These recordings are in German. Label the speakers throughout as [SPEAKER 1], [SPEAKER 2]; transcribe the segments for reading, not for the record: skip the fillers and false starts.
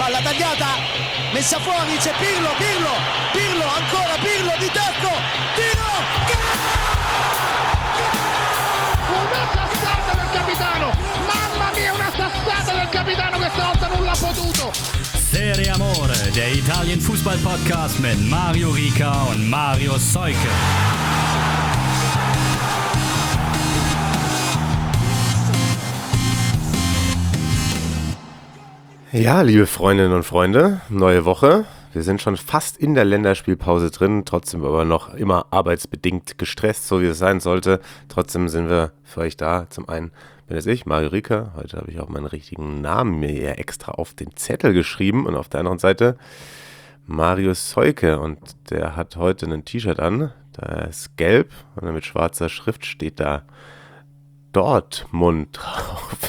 [SPEAKER 1] palla tagliata, messa fuori, c'è Pirlo, ancora Pirlo di tacco, tiro,
[SPEAKER 2] una sassata del capitano, mamma mia, una sassata del capitano, questa volta non l'ha potuto.
[SPEAKER 3] Serie Amore, der Italien-Fußball-Podcast mit Mario Rica und Mario Seuke.
[SPEAKER 4] Ja, liebe Freundinnen und Freunde, neue Woche. Wir sind schon fast in der Länderspielpause drin, trotzdem aber noch immer arbeitsbedingt gestresst, so wie es sein sollte. Trotzdem sind wir für euch da. Zum einen bin es ich, Mario Rica. Heute habe ich auch meinen richtigen Namen mir hier extra auf den Zettel geschrieben. Und auf der anderen Seite Mario Seuke. Und der hat heute ein T-Shirt an. Da ist gelb und mit schwarzer Schrift steht da Dortmund drauf.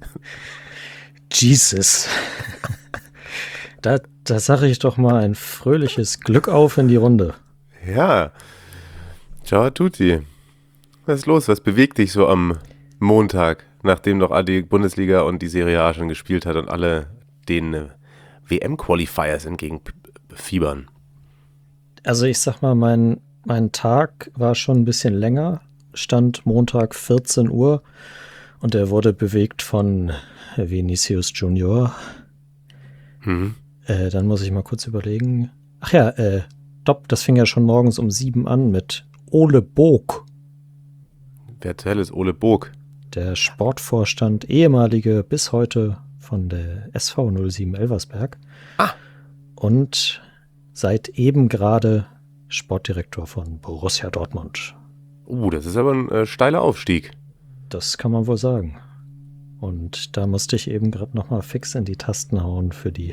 [SPEAKER 5] Jesus. Da sage ich doch mal ein fröhliches Glück auf in die Runde.
[SPEAKER 4] Ja. Ciao a tutti. Was ist los? Was bewegt dich so am Montag, nachdem doch die Bundesliga und die Serie A schon gespielt hat und alle den WM-Qualifiers entgegenfiebern?
[SPEAKER 5] Also ich sag mal, mein Tag war schon ein bisschen länger. Stand Montag 14 Uhr und er wurde bewegt von Vinicius Junior. Dann muss ich mal kurz überlegen. Ach ja, das fing ja schon morgens um 7 an mit Ole Boog.
[SPEAKER 4] Wer zur Hölle ist Ole Boog?
[SPEAKER 5] Der Sportvorstand, ehemalige bis heute von der SV 07 Elversberg.
[SPEAKER 4] Ah.
[SPEAKER 5] Und seit eben gerade Sportdirektor von Borussia Dortmund.
[SPEAKER 4] Das ist aber ein steiler Aufstieg.
[SPEAKER 5] Das kann man wohl sagen. Und da musste ich eben gerade nochmal fix in die Tasten hauen für die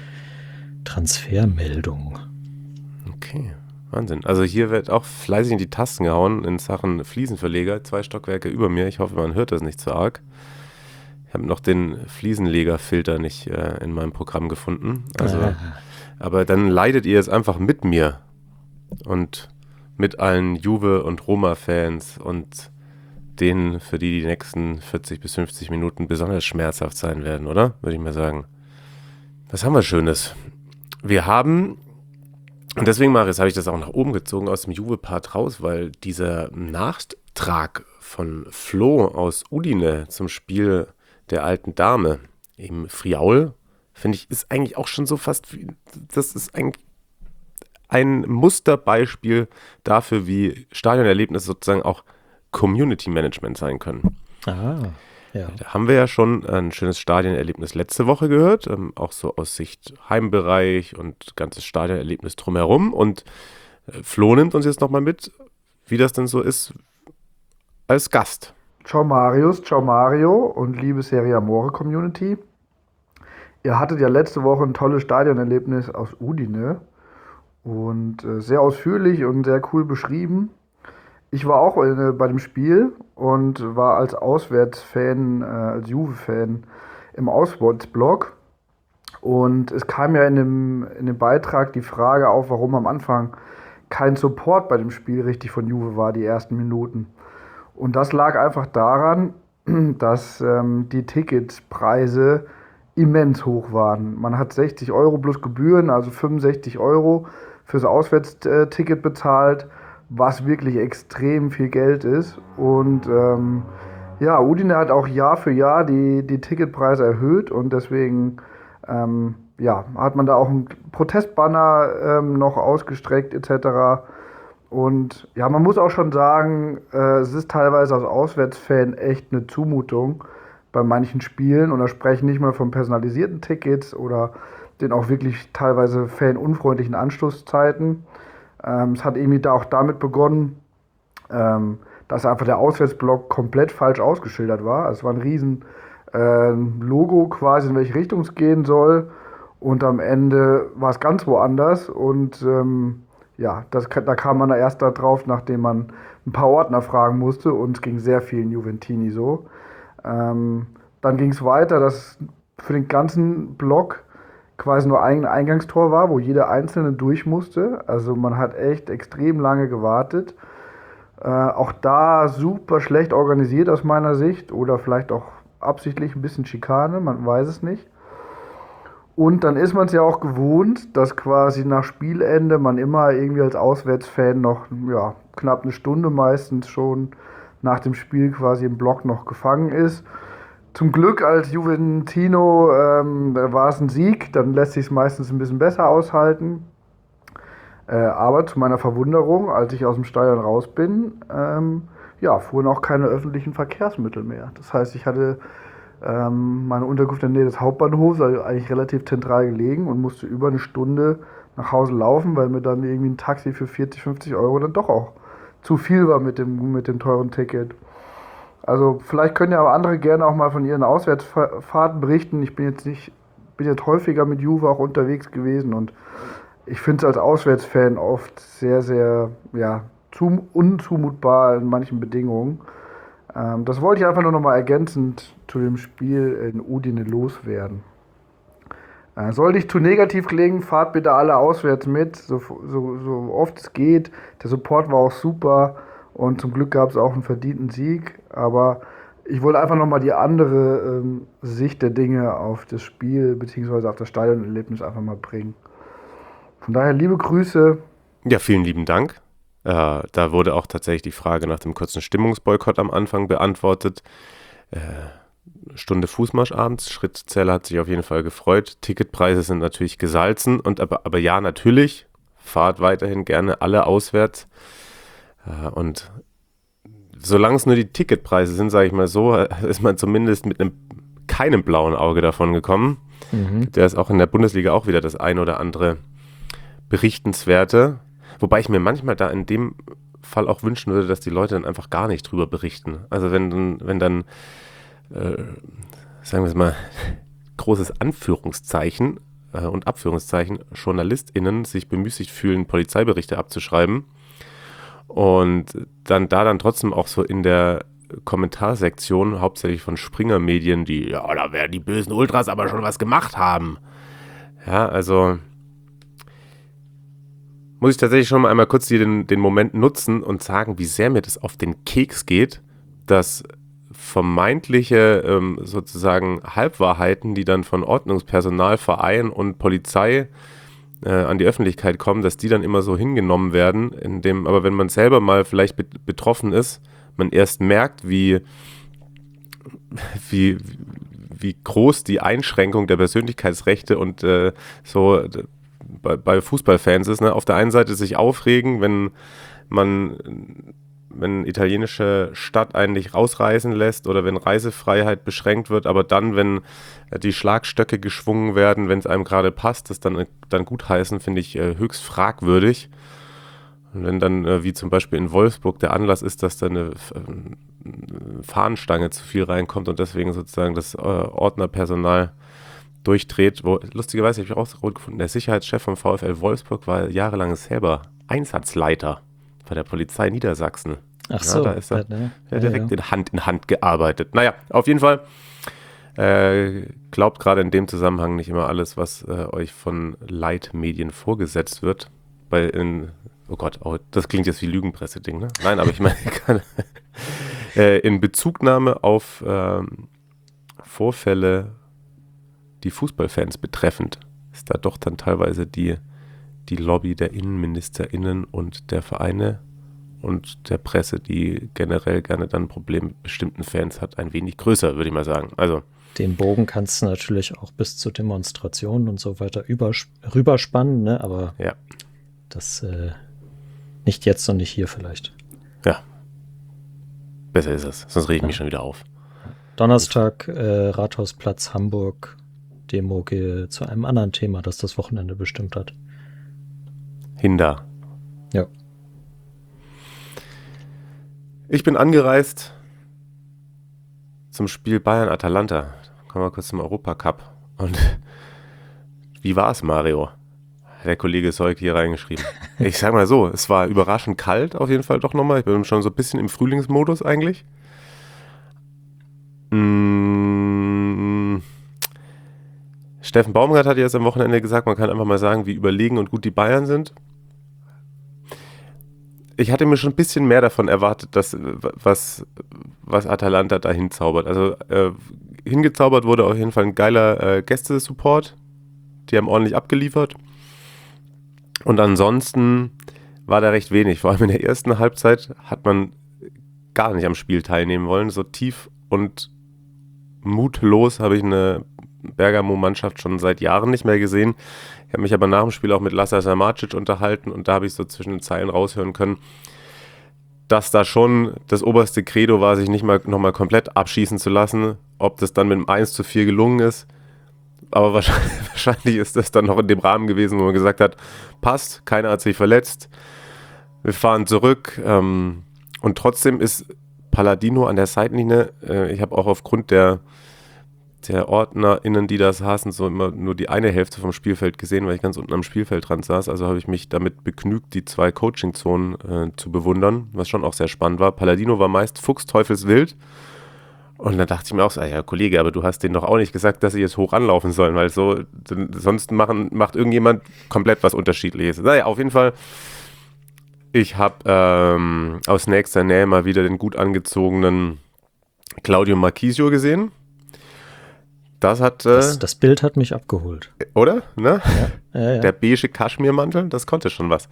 [SPEAKER 5] Transfermeldung.
[SPEAKER 4] Okay, Wahnsinn. Also hier wird auch fleißig in die Tasten gehauen in Sachen Fliesenverleger. 2 Stockwerke über mir. Ich hoffe, man hört das nicht zu arg. Ich habe noch den Fliesenlegerfilter nicht in meinem Programm gefunden. Aber dann leidet ihr es einfach mit mir und mit allen Juve- und Roma-Fans und denen, für die nächsten 40 bis 50 Minuten besonders schmerzhaft sein werden, oder? Würde ich mal sagen. Was haben wir Schönes? Wir haben, und deswegen, Marius, habe ich das auch nach oben gezogen aus dem Juve-Part raus, weil dieser Nachtrag von Flo aus Udine zum Spiel der alten Dame im Friaul, finde ich, ist eigentlich auch schon so fast, das ist eigentlich ein Musterbeispiel dafür, wie Stadionerlebnisse sozusagen auch Community Management sein können.
[SPEAKER 5] Ja.
[SPEAKER 4] Da haben wir ja schon ein schönes Stadionerlebnis letzte Woche gehört, auch so aus Sicht Heimbereich und ganzes Stadionerlebnis drumherum. Und Flo nimmt uns jetzt nochmal mit, wie das denn so ist als Gast.
[SPEAKER 6] Ciao Marius, ciao Mario und liebe Serie Amore Community. Ihr hattet ja letzte Woche ein tolles Stadionerlebnis aus Udine und sehr ausführlich und sehr cool beschrieben. Ich war auch bei dem Spiel und war als Auswärtsfan, als Juve-Fan im Auswärtsblock. Und es kam ja in dem Beitrag die Frage auf, warum am Anfang kein Support bei dem Spiel richtig von Juve war, die ersten Minuten. Und das lag einfach daran, dass die Ticketpreise immens hoch waren. Man hat 60 Euro plus Gebühren, also 65 Euro fürs Auswärtsticket bezahlt, was wirklich extrem viel Geld ist. Und Udine hat auch Jahr für Jahr die Ticketpreise erhöht und deswegen hat man da auch einen Protestbanner noch ausgestreckt etc. Und ja, man muss auch schon sagen, es ist teilweise als Auswärtsfan echt eine Zumutung bei manchen Spielen und da sprechen nicht mal von personalisierten Tickets oder den auch wirklich teilweise fanunfreundlichen Anstoßzeiten. Es hat irgendwie da auch damit begonnen, dass einfach der Auswärtsblock komplett falsch ausgeschildert war. Es war ein riesen Logo quasi, in welche Richtung es gehen soll. Und am Ende war es ganz woanders. Und da kam man da erst da drauf, nachdem man ein paar Ordner fragen musste. Und es ging sehr vielen Juventini so. Dann ging es weiter, dass für den ganzen Block quasi nur ein Eingangstor war, wo jeder Einzelne durch musste. Also man hat echt extrem lange gewartet. Auch da super schlecht organisiert aus meiner Sicht oder vielleicht auch absichtlich ein bisschen Schikane, man weiß es nicht. Und dann ist man es ja auch gewohnt, dass quasi nach Spielende man immer irgendwie als Auswärtsfan noch knapp eine Stunde meistens schon nach dem Spiel quasi im Block noch gefangen ist. Zum Glück als Juventino war es ein Sieg, dann lässt sich es meistens ein bisschen besser aushalten. Aber zu meiner Verwunderung, als ich aus dem Stadion raus bin, fuhren auch keine öffentlichen Verkehrsmittel mehr. Das heißt, ich hatte meine Unterkunft in der Nähe des Hauptbahnhofs, also eigentlich relativ zentral gelegen und musste über eine Stunde nach Hause laufen, weil mir dann irgendwie ein Taxi für 40, 50 Euro dann doch auch zu viel war mit dem teuren Ticket. Also vielleicht können ja aber andere gerne auch mal von ihren Auswärtsfahrten berichten. Ich bin jetzt häufiger mit Juve auch unterwegs gewesen und ich finde es als Auswärtsfan oft sehr, sehr unzumutbar in manchen Bedingungen. Das wollte ich einfach nur noch mal ergänzend zu dem Spiel in Udine loswerden. Sollte ich zu negativ klingen, fahrt bitte alle auswärts mit, so oft es geht. Der Support war auch super und zum Glück gab es auch einen verdienten Sieg. Aber ich wollte einfach noch mal die andere Sicht der Dinge auf das Spiel bzw. auf das Stadionerlebnis einfach mal bringen. Von daher liebe Grüße.
[SPEAKER 4] Ja, vielen lieben Dank. Da wurde auch tatsächlich die Frage nach dem kurzen Stimmungsboykott am Anfang beantwortet. Stunde Fußmarsch abends, Schrittzähler hat sich auf jeden Fall gefreut. Ticketpreise sind natürlich gesalzen, aber ja, natürlich, fahrt weiterhin gerne alle auswärts. Und solange es nur die Ticketpreise sind, sage ich mal so, ist man zumindest mit keinem blauen Auge davon gekommen. Der ist auch in der Bundesliga auch wieder das ein oder andere Berichtenswerte. Wobei ich mir manchmal da in dem Fall auch wünschen würde, dass die Leute dann einfach gar nicht drüber berichten. Also wenn dann sagen wir es mal, großes Anführungszeichen und Abführungszeichen, JournalistInnen sich bemüßigt fühlen, Polizeiberichte abzuschreiben und dann trotzdem auch so in der Kommentarsektion, hauptsächlich von Springer-Medien, da werden die bösen Ultras aber schon was gemacht haben. Ja, also muss ich tatsächlich schon mal einmal kurz den Moment nutzen und sagen, wie sehr mir das auf den Keks geht, dass vermeintliche sozusagen Halbwahrheiten, die dann von Ordnungspersonal, Verein und Polizei an die Öffentlichkeit kommen, dass die dann immer so hingenommen werden, aber wenn man selber mal vielleicht betroffen ist, man erst merkt, wie groß die Einschränkung der Persönlichkeitsrechte und bei Fußballfans ist, ne? Auf der einen Seite sich aufregen, wenn italienische Stadt einen nicht rausreisen lässt oder wenn Reisefreiheit beschränkt wird, aber dann, wenn die Schlagstöcke geschwungen werden, wenn es einem gerade passt, das dann gutheißen, finde ich höchst fragwürdig. Und wenn dann, wie zum Beispiel in Wolfsburg, der Anlass ist, dass da eine Fahnenstange zu viel reinkommt und deswegen sozusagen das Ordnerpersonal durchdreht, lustigerweise habe ich auch so gefunden, der Sicherheitschef vom VfL Wolfsburg war jahrelang selber Einsatzleiter bei der Polizei Niedersachsen.
[SPEAKER 5] Ach so.
[SPEAKER 4] Da ist er direkt in Hand gearbeitet. Naja, auf jeden Fall glaubt gerade in dem Zusammenhang nicht immer alles, was euch von Leitmedien vorgesetzt wird. Das klingt jetzt wie Lügenpresse-Ding, ne? Nein, aber ich meine, in Bezugnahme auf Vorfälle, die Fußballfans betreffend, ist da doch dann teilweise die Lobby der InnenministerInnen und der Vereine und der Presse, die generell gerne dann ein Problem mit bestimmten Fans hat, ein wenig größer, würde ich mal sagen. Also
[SPEAKER 5] den Bogen kannst du natürlich auch bis zu Demonstrationen und so weiter rüberspannen, ne? Aber
[SPEAKER 4] ja.
[SPEAKER 5] Das nicht jetzt und nicht hier vielleicht.
[SPEAKER 4] Ja, besser ist es, sonst rege ich mich schon wieder auf.
[SPEAKER 5] Donnerstag, Rathausplatz Hamburg, Demo zu einem anderen Thema, das das Wochenende bestimmt hat.
[SPEAKER 4] Hinda.
[SPEAKER 5] Ja.
[SPEAKER 4] Ich bin angereist zum Spiel Bayern-Atalanta. Kommen wir kurz zum Europacup. Und wie war es, Mario? Hat der Kollege Seuk hier reingeschrieben. Ich sag mal so, es war überraschend kalt auf jeden Fall doch nochmal. Ich bin schon so ein bisschen im Frühlingsmodus eigentlich. Steffen Baumgart hat jetzt am Wochenende gesagt, man kann einfach mal sagen, wie überlegen und gut die Bayern sind. Ich hatte mir schon ein bisschen mehr davon erwartet, dass was Atalanta da hinzaubert. Also hingezaubert wurde auf jeden Fall ein geiler Gästesupport. die haben ordentlich abgeliefert. Und ansonsten war da recht wenig. Vor allem in der ersten Halbzeit hat man gar nicht am Spiel teilnehmen wollen. So tief und mutlos habe ich eine Bergamo-Mannschaft schon seit Jahren nicht mehr gesehen. Ich habe mich aber nach dem Spiel auch mit Lazar Samardzic unterhalten und da habe ich so zwischen den Zeilen raushören können, dass da schon das oberste Credo war, sich nicht mal nochmal komplett abschießen zu lassen. Ob das dann mit einem 1:4 gelungen ist, aber wahrscheinlich ist das dann noch in dem Rahmen gewesen, wo man gesagt hat, passt, keiner hat sich verletzt, wir fahren zurück. Und trotzdem ist Palladino an der Seitenlinie, ich habe auch aufgrund der OrdnerInnen, die da saßen, so immer nur die eine Hälfte vom Spielfeld gesehen, weil ich ganz unten am Spielfeldrand saß. Also habe ich mich damit begnügt, die 2 Coaching-Zonen zu bewundern, was schon auch sehr spannend war. Palladino war meist fuchsteufelswild. Und dann dachte ich mir auch so, ja Kollege, aber du hast denen doch auch nicht gesagt, dass sie jetzt hoch anlaufen sollen, weil so sonst macht irgendjemand komplett was Unterschiedliches. Naja, auf jeden Fall, ich habe aus nächster Nähe mal wieder den gut angezogenen Claudio Marchisio gesehen.
[SPEAKER 5] Das Bild hat mich abgeholt.
[SPEAKER 4] Oder? Ne?
[SPEAKER 5] Ja.
[SPEAKER 4] Der beige Kaschmirmantel, das konnte schon was.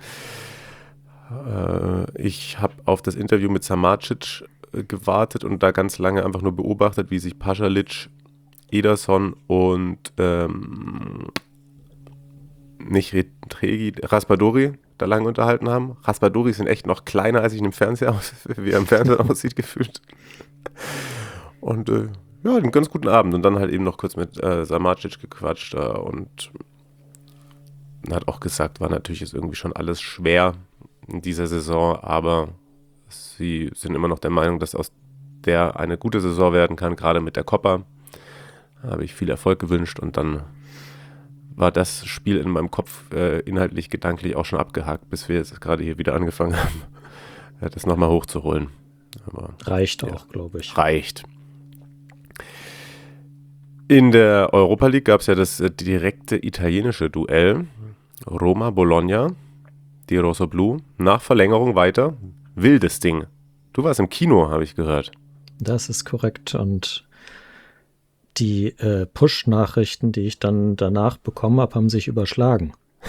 [SPEAKER 4] Ich habe auf das Interview mit Samardzic gewartet und da ganz lange einfach nur beobachtet, wie sich Pasalic, Ederson und Raspadori da lange unterhalten haben. Raspadori sind echt noch kleiner, als ich ihn im Fernseher wie er im Fernsehen aussieht, gefühlt. Und ja, einen ganz guten Abend. Und dann halt eben noch kurz mit Samardzic gequatscht und hat auch gesagt, war natürlich jetzt irgendwie schon alles schwer in dieser Saison, aber sie sind immer noch der Meinung, dass aus der eine gute Saison werden kann, gerade mit der Copa. Da habe ich viel Erfolg gewünscht und dann war das Spiel in meinem Kopf inhaltlich, gedanklich auch schon abgehakt, bis wir jetzt gerade hier wieder angefangen haben, das nochmal hochzuholen. Aber,
[SPEAKER 5] reicht auch, glaube ich.
[SPEAKER 4] Reicht. In der Europa League gab es ja das direkte italienische Duell. Roma-Bologna, die Rossoblu, nach Verlängerung weiter. Wildes Ding. Du warst im Kino, habe ich gehört.
[SPEAKER 5] Das ist korrekt. Und die Push-Nachrichten, die ich dann danach bekommen habe, haben sich überschlagen.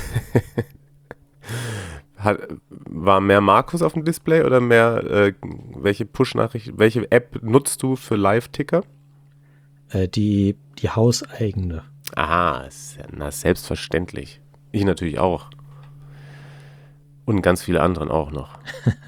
[SPEAKER 4] War mehr Markus auf dem Display oder mehr welche Push-Nachricht, welche App nutzt du für Live-Ticker?
[SPEAKER 5] Die hauseigene.
[SPEAKER 4] Aha, na, selbstverständlich. Ich natürlich auch. Und ganz viele anderen auch noch.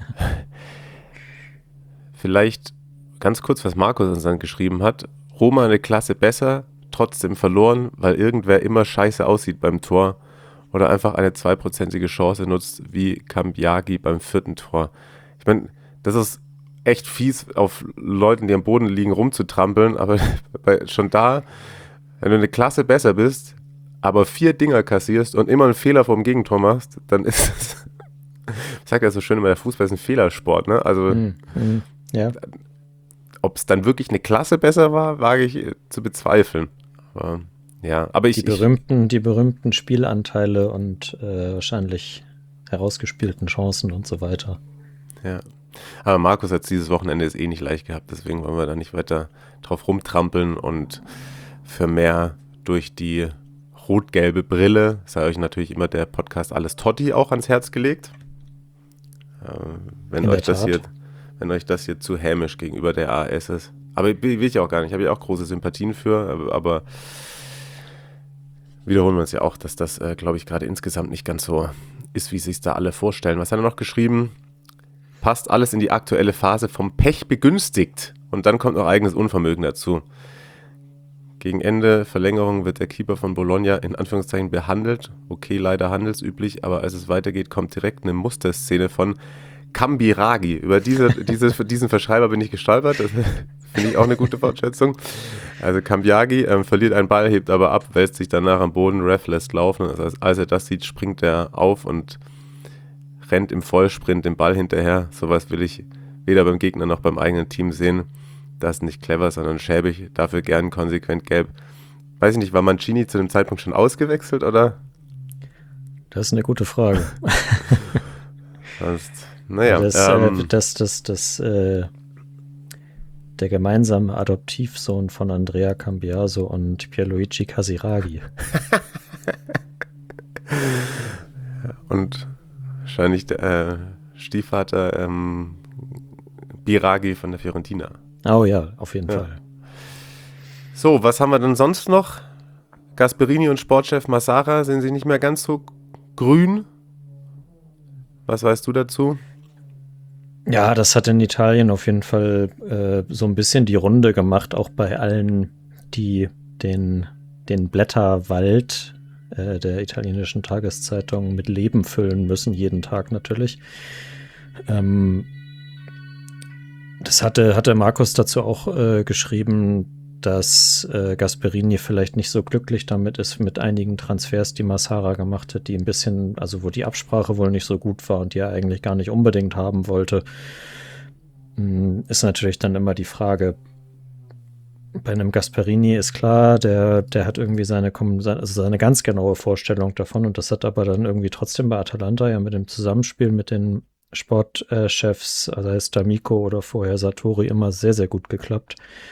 [SPEAKER 4] Vielleicht ganz kurz, was Markus uns dann geschrieben hat. Roma eine Klasse besser, trotzdem verloren, weil irgendwer immer scheiße aussieht beim Tor oder einfach eine 2%ige Chance nutzt, wie Cambiaghi beim 4. Tor. Ich meine, das ist echt fies, auf Leuten, die am Boden liegen, rumzutrampeln, aber schon da, wenn du eine Klasse besser bist, aber 4 Dinger kassierst und immer einen Fehler vom Gegentor machst, dann ist es, ich sag ja so schön immer, der Fußball ist ein Fehlersport, ne? Also,
[SPEAKER 5] ja.
[SPEAKER 4] Ob es dann wirklich eine Klasse besser war, wage ich zu bezweifeln. Aber, ja, aber
[SPEAKER 5] die berühmten Spielanteile und wahrscheinlich herausgespielten Chancen und so weiter.
[SPEAKER 4] Ja. Aber Markus hat es dieses Wochenende jetzt nicht leicht gehabt, deswegen wollen wir da nicht weiter drauf rumtrampeln und für mehr durch die rot-gelbe Brille sei euch natürlich immer der Podcast Alles Totti auch ans Herz gelegt. Wenn euch das hier zu hämisch gegenüber der AS ist. Aber will ich auch gar nicht, habe ich auch große Sympathien für, aber wiederholen wir uns ja auch, dass das, glaube ich, gerade insgesamt nicht ganz so ist, wie sich da alle vorstellen. Was hat er noch geschrieben? Passt alles in die aktuelle Phase vom Pech begünstigt. Und dann kommt noch eigenes Unvermögen dazu. Gegen Ende Verlängerung wird der Keeper von Bologna in Anführungszeichen behandelt. Okay, leider handelsüblich, aber als es weitergeht, kommt direkt eine Musterszene von Cambiaghi. Über diesen Verschreiber bin ich gestolpert. Das finde ich auch eine gute Fortschätzung. Also Cambiaghi verliert einen Ball, hebt aber ab, wälzt sich danach am Boden, Ref lässt laufen. Also als er das sieht, springt er auf und rennt im Vollsprint den Ball hinterher. Sowas will ich weder beim Gegner noch beim eigenen Team sehen. Das ist nicht clever, sondern schäbig. Dafür gern konsequent gelb. Weiß ich nicht, war Mancini zu dem Zeitpunkt schon ausgewechselt, oder?
[SPEAKER 5] Das ist eine gute Frage.
[SPEAKER 4] Naja.
[SPEAKER 5] Der gemeinsame Adoptivsohn von Andrea Cambiaso und Pierluigi Casiraghi.
[SPEAKER 4] Wahrscheinlich der Stiefvater Biraghi von der Fiorentina.
[SPEAKER 5] Oh ja, auf jeden Fall.
[SPEAKER 4] So, was haben wir denn sonst noch? Gasperini und Sportchef Massara, sind sie nicht mehr ganz so grün? Was weißt du dazu?
[SPEAKER 5] Ja, das hat in Italien auf jeden Fall so ein bisschen die Runde gemacht, auch bei allen, die den Blätterwald der italienischen Tageszeitung mit Leben füllen müssen, jeden Tag natürlich. Das hatte Markus dazu auch geschrieben, dass Gasperini vielleicht nicht so glücklich damit ist mit einigen Transfers, die Massara gemacht hat, die ein bisschen, also wo die Absprache wohl nicht so gut war und die er eigentlich gar nicht unbedingt haben wollte. Ist natürlich dann immer die Frage, bei einem Gasperini ist klar, der hat irgendwie seine ganz genaue Vorstellung davon, und das hat aber dann irgendwie trotzdem bei Atalanta ja mit dem Zusammenspiel mit den Sportchefs, sei es D'Amico oder vorher Sartori, immer sehr, sehr gut geklappt.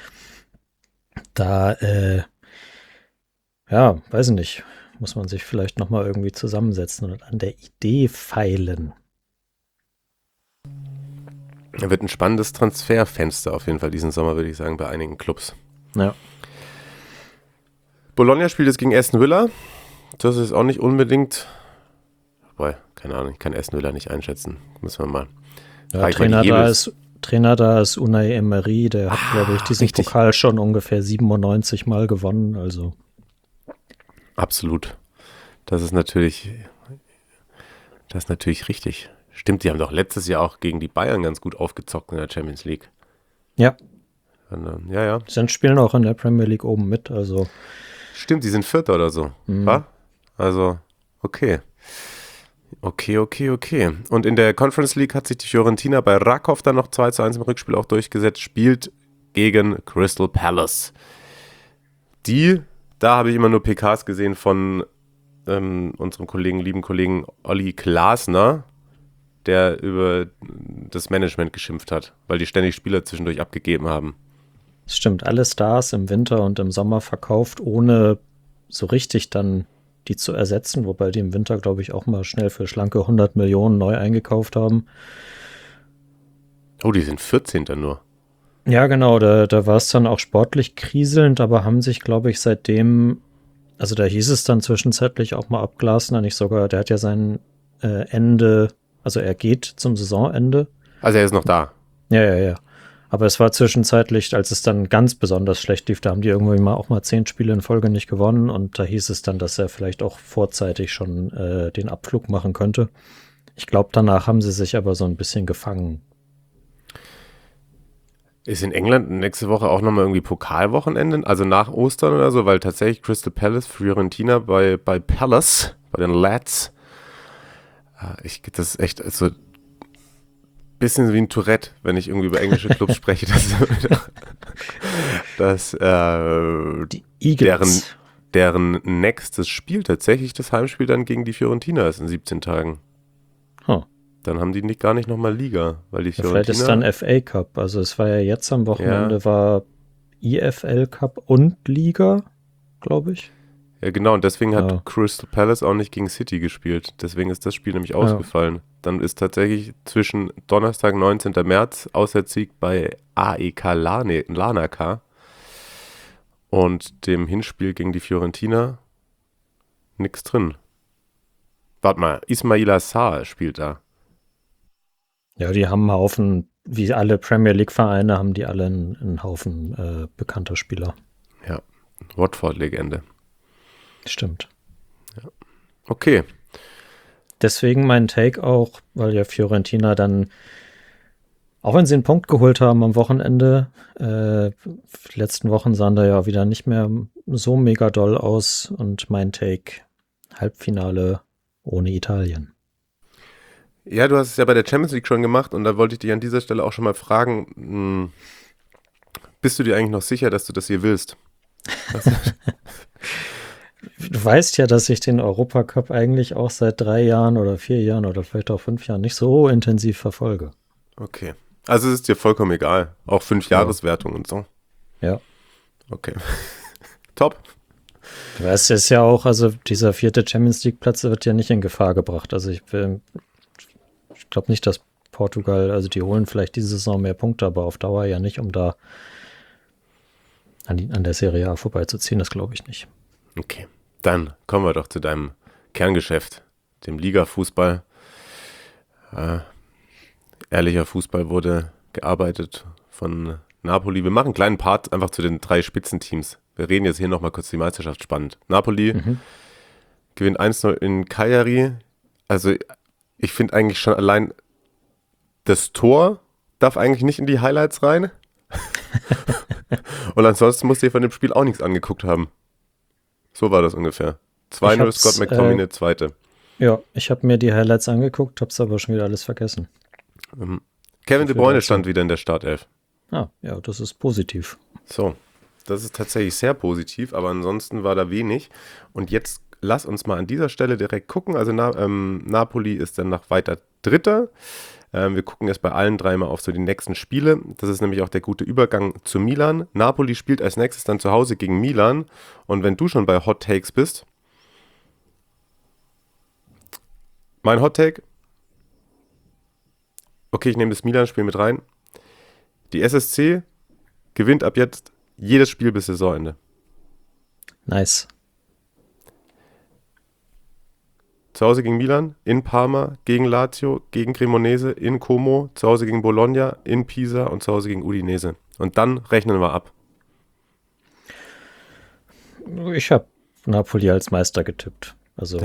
[SPEAKER 5] Da, weiß ich nicht, muss man sich vielleicht nochmal irgendwie zusammensetzen und an der Idee feilen.
[SPEAKER 4] Da wird ein spannendes Transferfenster auf jeden Fall diesen Sommer, würde ich sagen, bei einigen Clubs.
[SPEAKER 5] Ja.
[SPEAKER 4] Bologna spielt jetzt gegen Aston Villa. Das ist auch nicht unbedingt, keine Ahnung, ich kann Aston Villa nicht einschätzen. Müssen wir mal.
[SPEAKER 5] Ja, Trainer da ist Unai Emery, der hat, glaube ich, diesen Pokal schon ungefähr 97 Mal gewonnen, also.
[SPEAKER 4] Absolut. Das ist natürlich richtig. Stimmt, die haben doch letztes Jahr auch gegen die Bayern ganz gut aufgezockt in der Champions League.
[SPEAKER 5] Ja.
[SPEAKER 4] Ja.
[SPEAKER 5] Sie spielen auch in der Premier League oben mit, also.
[SPEAKER 4] Stimmt, die sind Vierter oder so. War? Also, okay. Okay. Und in der Conference League hat sich die Fiorentina bei Rakov dann noch 2:1 im Rückspiel auch durchgesetzt, spielt gegen Crystal Palace. Da habe ich immer nur PKs gesehen von unserem lieben Kollegen Olli Glasner, der über das Management geschimpft hat, weil die ständig Spieler zwischendurch abgegeben haben.
[SPEAKER 5] Das stimmt, alle Stars im Winter und im Sommer verkauft, ohne so richtig dann die zu ersetzen, wobei die im Winter, glaube ich, auch mal schnell für schlanke 100 Millionen neu eingekauft haben.
[SPEAKER 4] Oh, die sind 14. nur.
[SPEAKER 5] Ja, genau, da war es dann auch sportlich kriselnd, aber haben sich, glaube ich, seitdem, also da hieß es dann zwischenzeitlich auch mal ab Glasner, der hat ja sein Ende, also er geht zum Saisonende.
[SPEAKER 4] Also er ist noch da.
[SPEAKER 5] Ja. Aber es war zwischenzeitlich, als es dann ganz besonders schlecht lief, da haben die irgendwie auch mal 10 Spiele in Folge nicht gewonnen, und da hieß es dann, dass er vielleicht auch vorzeitig schon den Abflug machen könnte. Ich glaube, danach haben sie sich aber so ein bisschen gefangen.
[SPEAKER 4] Ist in England nächste Woche auch nochmal irgendwie Pokalwochenende, also nach Ostern oder so, weil tatsächlich Crystal Palace, Fiorentina bei Palace, bei den Lads, das ist echt so bisschen wie ein Tourette, wenn ich irgendwie über englische Clubs spreche, dass
[SPEAKER 5] die Eagles,
[SPEAKER 4] deren nächstes Spiel tatsächlich das Heimspiel dann gegen die Fiorentina ist in 17 Tagen. Dann haben die gar nicht nochmal Liga, weil die Fiorentina...
[SPEAKER 5] Vielleicht ist dann FA Cup, also es war ja jetzt am Wochenende, war EFL Cup und Liga, glaube ich.
[SPEAKER 4] Ja, genau, und deswegen hat Crystal Palace auch nicht gegen City gespielt. Deswegen ist das Spiel nämlich ausgefallen. Dann ist tatsächlich zwischen Donnerstag, 19. März, Auswärtssieg bei AEK Larnaca und dem Hinspiel gegen die Fiorentina nichts drin. Warte mal, Ismaila Sarr spielt da.
[SPEAKER 5] Ja, die haben einen Haufen, wie alle Premier League-Vereine, haben die alle einen Haufen bekannter Spieler.
[SPEAKER 4] Ja, Watford-Legende.
[SPEAKER 5] Stimmt.
[SPEAKER 4] Ja. Okay.
[SPEAKER 5] Deswegen mein Take auch, weil ja Fiorentina dann, auch wenn sie einen Punkt geholt haben am Wochenende, die letzten Wochen sahen da ja wieder nicht mehr so mega doll aus, und mein Take, Halbfinale ohne Italien.
[SPEAKER 4] Ja, du hast es ja bei der Champions League schon gemacht, und da wollte ich dich an dieser Stelle auch schon mal fragen, bist du dir eigentlich noch sicher, dass du das hier willst?
[SPEAKER 5] Du weißt ja, dass ich den Europacup eigentlich auch seit 3 Jahren oder 4 Jahren oder vielleicht auch 5 Jahren nicht so intensiv verfolge.
[SPEAKER 4] Okay. Also es ist dir vollkommen egal. Auch 5-Jahreswertung und so.
[SPEAKER 5] Ja.
[SPEAKER 4] Okay. Top.
[SPEAKER 5] Du weißt, es ist ja auch, also dieser 4. Champions League Platz wird ja nicht in Gefahr gebracht. Also Ich glaube nicht, dass Portugal, also die holen vielleicht diese Saison mehr Punkte, aber auf Dauer ja nicht, um da an der Serie A vorbeizuziehen, das glaube ich nicht.
[SPEAKER 4] Okay, dann kommen wir doch zu deinem Kerngeschäft, dem Liga-Fußball. Ehrlicher Fußball wurde gearbeitet von Napoli. Wir machen einen kleinen Part einfach zu den 3 Spitzenteams. Wir reden jetzt hier nochmal kurz die Meisterschaft spannend. Napoli gewinnt 1-0 in Cagliari. Also ich finde eigentlich schon allein das Tor darf eigentlich nicht in die Highlights rein. Und ansonsten musst du dir von dem Spiel auch nichts angeguckt haben. So war das ungefähr. 2-0 Scott McTominay, zweite.
[SPEAKER 5] Ja, ich habe mir die Highlights angeguckt, habe es aber schon wieder alles vergessen.
[SPEAKER 4] Kevin De Bruyne stand wieder in der Startelf.
[SPEAKER 5] Ah, ja, das ist positiv.
[SPEAKER 4] So, das ist tatsächlich sehr positiv, aber ansonsten war da wenig. Und jetzt lass uns mal an dieser Stelle direkt gucken. Also Napoli ist dann noch weiter Dritter. Wir gucken jetzt bei allen 3 mal auf so die nächsten Spiele. Das ist nämlich auch der gute Übergang zu Milan. Napoli spielt als nächstes dann zu Hause gegen Milan. Und wenn du schon bei Hot Takes bist, mein Hot Take, okay, ich nehme das Milan-Spiel mit rein. Die SSC gewinnt ab jetzt jedes Spiel bis Saisonende.
[SPEAKER 5] Nice.
[SPEAKER 4] Zu Hause gegen Milan, in Parma, gegen Lazio, gegen Cremonese, in Como, zu Hause gegen Bologna, in Pisa und zu Hause gegen Udinese. Und dann rechnen wir ab.
[SPEAKER 5] Ich habe Napoli als Meister getippt. Also.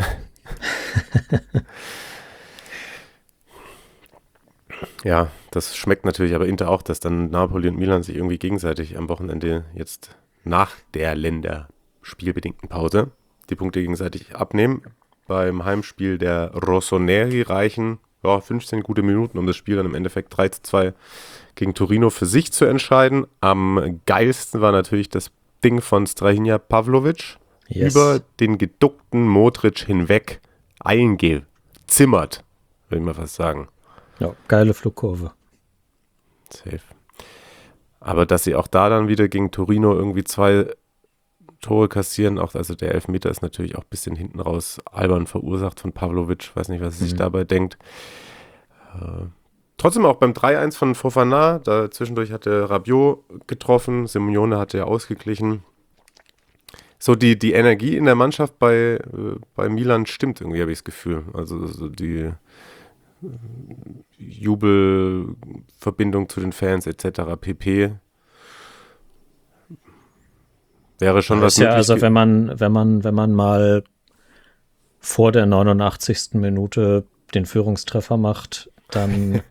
[SPEAKER 4] Ja, das schmeckt natürlich aber Inter auch, dass dann Napoli und Milan sich irgendwie gegenseitig am Wochenende jetzt nach der länderspielbedingten Pause die Punkte gegenseitig abnehmen. Beim Heimspiel der Rossoneri reichen 15 gute Minuten, um das Spiel dann im Endeffekt 3-2 gegen Torino für sich zu entscheiden. Am geilsten war natürlich das Ding von Strahinja Pavlovic.
[SPEAKER 5] Yes.
[SPEAKER 4] Über den geduckten Modric hinweg eingezimmert, würde ich mal fast sagen.
[SPEAKER 5] Ja, geile Flugkurve.
[SPEAKER 4] Safe. Aber dass sie auch da dann wieder gegen Torino irgendwie 2 Tore kassieren, auch also der Elfmeter ist natürlich auch ein bisschen hinten raus albern verursacht von Pavlovic, weiß nicht, was er sich dabei denkt. Trotzdem auch beim 3-1 von Fofana, da zwischendurch hatte Rabiot getroffen, Simeone hatte ja ausgeglichen. So die Energie in der Mannschaft bei Milan stimmt irgendwie, habe ich das Gefühl. Also so die Jubelverbindung zu den Fans etc. pp. Wäre schon was
[SPEAKER 5] ja, also wenn man mal vor der 89. Minute den Führungstreffer macht, dann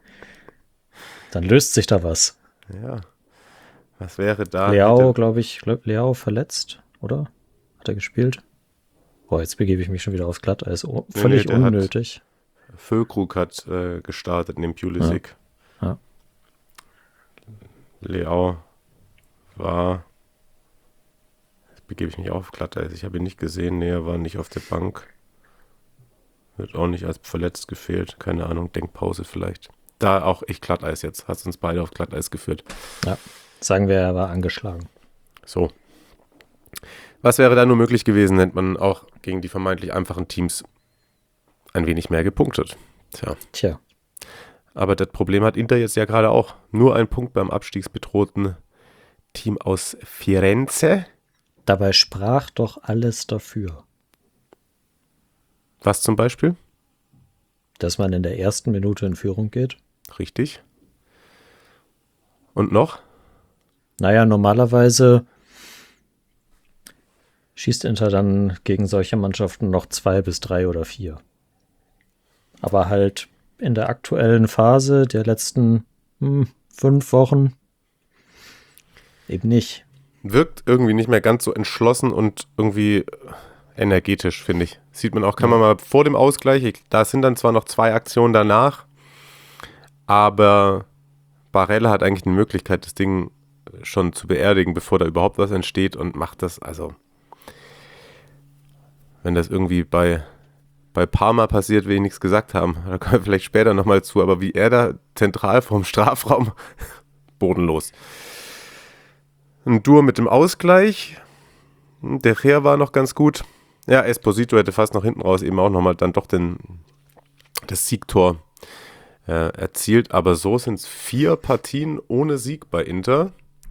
[SPEAKER 5] löst sich da was.
[SPEAKER 4] Ja. Was wäre da?
[SPEAKER 5] Leao, glaube ich, Leao verletzt, oder? Hat er gespielt? Boah, jetzt begebe ich mich schon wieder aufs Glatteis. Völlig unnötig.
[SPEAKER 4] Füllkrug hat gestartet neben Pulisic.
[SPEAKER 5] Ja.
[SPEAKER 4] Leao war... begebe ich mich auf Glatteis. Ich habe ihn nicht gesehen. Nee, er war nicht auf der Bank. Wird auch nicht als verletzt gefehlt. Keine Ahnung, Denkpause vielleicht. Da auch ich Glatteis jetzt. Hast uns beide auf Glatteis geführt.
[SPEAKER 5] Ja, sagen wir, er war angeschlagen.
[SPEAKER 4] So. Was wäre da nur möglich gewesen, hätte man auch gegen die vermeintlich einfachen Teams ein wenig mehr gepunktet.
[SPEAKER 5] Tja.
[SPEAKER 4] Aber das Problem hat Inter jetzt ja gerade auch. Nur ein Punkt beim abstiegsbedrohten Team aus Firenze.
[SPEAKER 5] Dabei sprach doch alles dafür.
[SPEAKER 4] Was zum Beispiel?
[SPEAKER 5] Dass man in der ersten Minute in Führung geht.
[SPEAKER 4] Richtig. Und noch?
[SPEAKER 5] Naja, normalerweise schießt Inter dann gegen solche Mannschaften noch 2 bis 3 oder 4. Aber halt in der aktuellen Phase der letzten 5 Wochen eben nicht.
[SPEAKER 4] Wirkt irgendwie nicht mehr ganz so entschlossen und irgendwie energetisch, finde ich. Sieht man auch, kann man mal vor dem Ausgleich, da sind dann zwar noch 2 Aktionen danach, aber Barella hat eigentlich eine Möglichkeit, das Ding schon zu beerdigen, bevor da überhaupt was entsteht und macht das, also wenn das irgendwie bei Parma passiert, will ich nichts gesagt haben. Da kommen wir vielleicht später nochmal zu, aber wie er da zentral vorm Strafraum, bodenlos. Ein Duo mit dem Ausgleich. Der Gea war noch ganz gut. Ja, Esposito hätte fast noch hinten raus eben auch nochmal dann doch das Siegtor erzielt. Aber so sind es 4 Partien ohne Sieg bei Inter.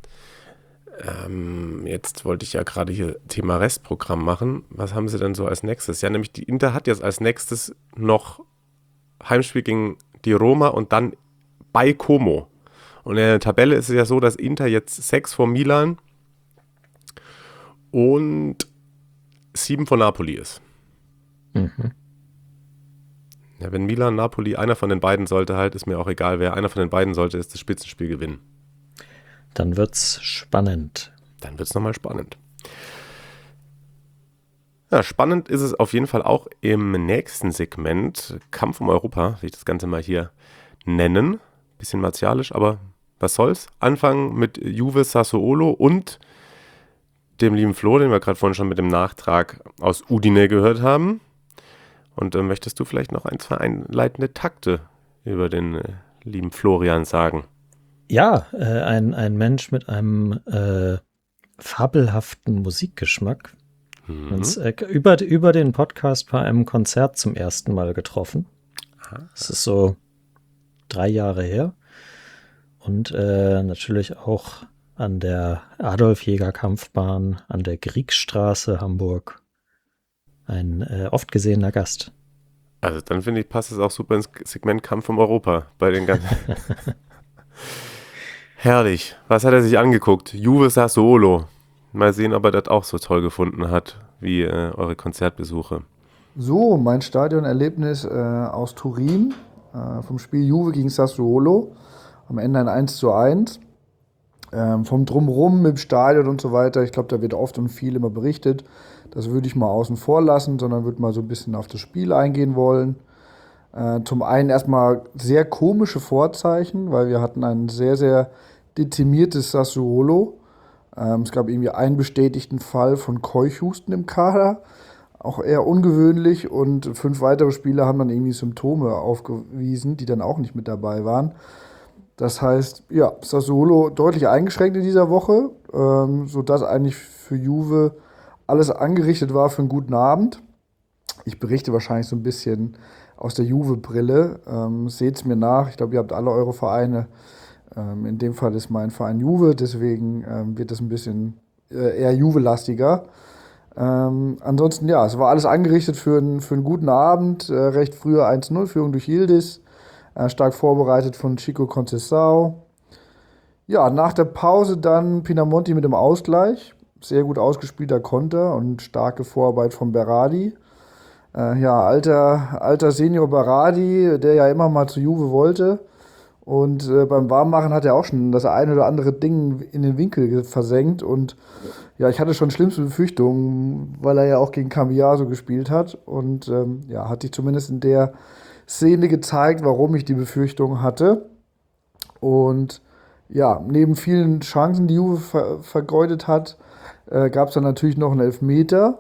[SPEAKER 4] Jetzt wollte ich ja gerade hier Thema Restprogramm machen. Was haben sie denn so als nächstes? Ja, nämlich die Inter hat jetzt als nächstes noch Heimspiel gegen die Roma und dann bei Como. Und in der Tabelle ist es ja so, dass Inter jetzt 6 vor Milan und 7 vor Napoli ist.
[SPEAKER 5] Mhm.
[SPEAKER 4] Ja, wenn Milan, Napoli, einer von den beiden sollte halt, ist mir auch egal, wer einer von den beiden sollte, ist das Spitzenspiel gewinnen.
[SPEAKER 5] Dann wird's spannend.
[SPEAKER 4] Dann wird es nochmal spannend. Ja, spannend ist es auf jeden Fall auch im nächsten Segment. Kampf um Europa, will ich das Ganze mal hier nennen. Bisschen martialisch, aber was soll's? Anfangen mit Juve Sassuolo und dem lieben Flo, den wir gerade vorhin schon mit dem Nachtrag aus Udine gehört haben. Und möchtest du vielleicht noch 2 einleitende Takte über den lieben Florian sagen?
[SPEAKER 5] Ja, ein Mensch mit einem fabelhaften Musikgeschmack. Uns über den Podcast bei einem Konzert zum ersten Mal getroffen. Das ist so 3 Jahre her. Und natürlich auch an der Adolf-Jäger-Kampfbahn, an der Griegstraße Hamburg. Ein oft gesehener Gast.
[SPEAKER 4] Also dann finde ich, passt es auch super ins Segment Kampf um Europa bei den ganzen... Herrlich. Was hat er sich angeguckt? Juve Sassuolo. Mal sehen, ob er das auch so toll gefunden hat, wie eure Konzertbesuche.
[SPEAKER 6] So, mein Stadionerlebnis aus Turin, vom Spiel Juve gegen Sassuolo. Am Ende ein 1:1. Vom Drumherum mit dem Stadion und so weiter. Ich glaube, da wird oft und viel immer berichtet. Das würde ich mal außen vor lassen, sondern würde mal so ein bisschen auf das Spiel eingehen wollen. Zum einen erstmal sehr komische Vorzeichen, weil wir hatten ein sehr, sehr dezimiertes Sassuolo. Es gab irgendwie einen bestätigten Fall von Keuchhusten im Kader, auch eher ungewöhnlich, und 5 weitere Spieler haben dann irgendwie Symptome aufgewiesen, die dann auch nicht mit dabei waren. Das heißt, ja, Sassuolo deutlich eingeschränkt in dieser Woche, sodass eigentlich für Juve alles angerichtet war für einen guten Abend. Ich berichte wahrscheinlich so ein bisschen aus der Juve-Brille. Seht es mir nach. Ich glaube, ihr habt alle eure Vereine. In dem Fall ist mein Verein Juve, deswegen wird das ein bisschen eher Juve-lastiger. Ansonsten, ja, es war alles angerichtet für einen guten Abend. Recht frühe 1:0-Führung durch Yildiz. Stark vorbereitet von Chico Conceição. Ja, nach der Pause dann Pinamonti mit dem Ausgleich. Sehr gut ausgespielter Konter und starke Vorarbeit von Berardi. Ja, alter Senior Berardi, der ja immer mal zu Juve wollte. Und beim Warmmachen hat er auch schon das eine oder andere Ding in den Winkel versenkt. Und ja, ich hatte schon schlimmste Befürchtungen, weil er ja auch gegen Cambiaso gespielt hat. Und ja, hat sich zumindest in der Szene gezeigt, warum ich die Befürchtung hatte. Und ja, neben vielen Chancen, die Juve vergeudet hat, gab es dann natürlich noch einen Elfmeter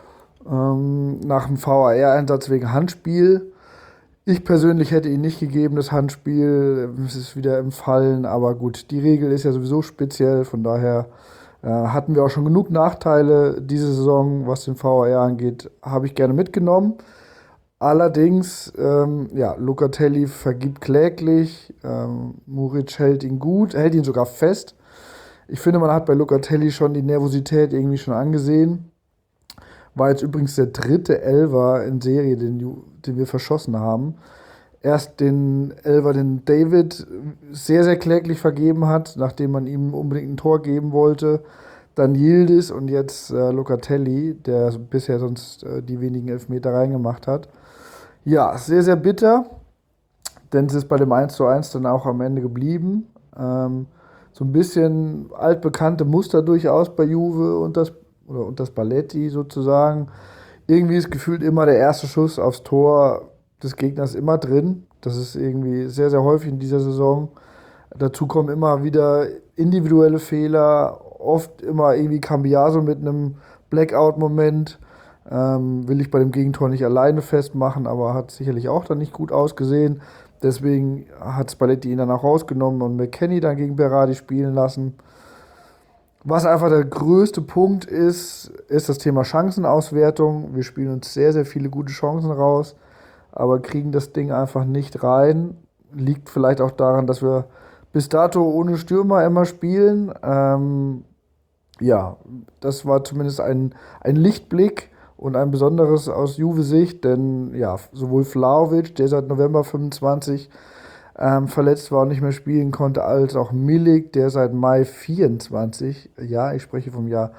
[SPEAKER 6] nach dem VAR-Einsatz wegen Handspiel. Ich persönlich hätte ihn nicht gegeben, das Handspiel. Es ist wieder im Fallen, aber gut, die Regel ist ja sowieso speziell, von daher hatten wir auch schon genug Nachteile diese Saison, was den VAR angeht, habe ich gerne mitgenommen. Allerdings, ja, Locatelli vergibt kläglich, Muric hält ihn gut, hält ihn sogar fest. Ich finde, man hat bei Locatelli schon die Nervosität irgendwie schon angesehen. War jetzt übrigens der 3. Elfer in Serie, den wir verschossen haben. Erst den Elfer, den David sehr, sehr kläglich vergeben hat, nachdem man ihm unbedingt ein Tor geben wollte. Dann Yildiz und jetzt Locatelli, der bisher sonst die wenigen Elfmeter reingemacht hat. Ja, sehr, sehr bitter, denn es ist bei dem 1:1 dann auch am Ende geblieben. So ein bisschen altbekannte Muster durchaus bei Juve und das Balletti sozusagen. Irgendwie ist gefühlt immer der erste Schuss aufs Tor des Gegners immer drin. Das ist irgendwie sehr, sehr häufig in dieser Saison. Dazu kommen immer wieder individuelle Fehler, oft immer irgendwie Cambiaso mit einem Blackout-Moment. Will ich bei dem Gegentor nicht alleine festmachen, aber hat sicherlich auch dann nicht gut ausgesehen. Deswegen hat Spalletti ihn dann auch rausgenommen und McKennie dann gegen Berardi spielen lassen. Was einfach der größte Punkt ist das Thema Chancenauswertung. Wir spielen uns sehr, sehr viele gute Chancen raus, aber kriegen das Ding einfach nicht rein. liegt vielleicht auch daran, dass wir bis dato ohne Stürmer immer spielen. Ja, das war zumindest ein Lichtblick und ein besonderes aus Juve-Sicht, denn ja, sowohl Vlahovic, der seit November 25 verletzt war und nicht mehr spielen konnte, als auch Milik, der seit Mai 24, ja, ich spreche vom Jahr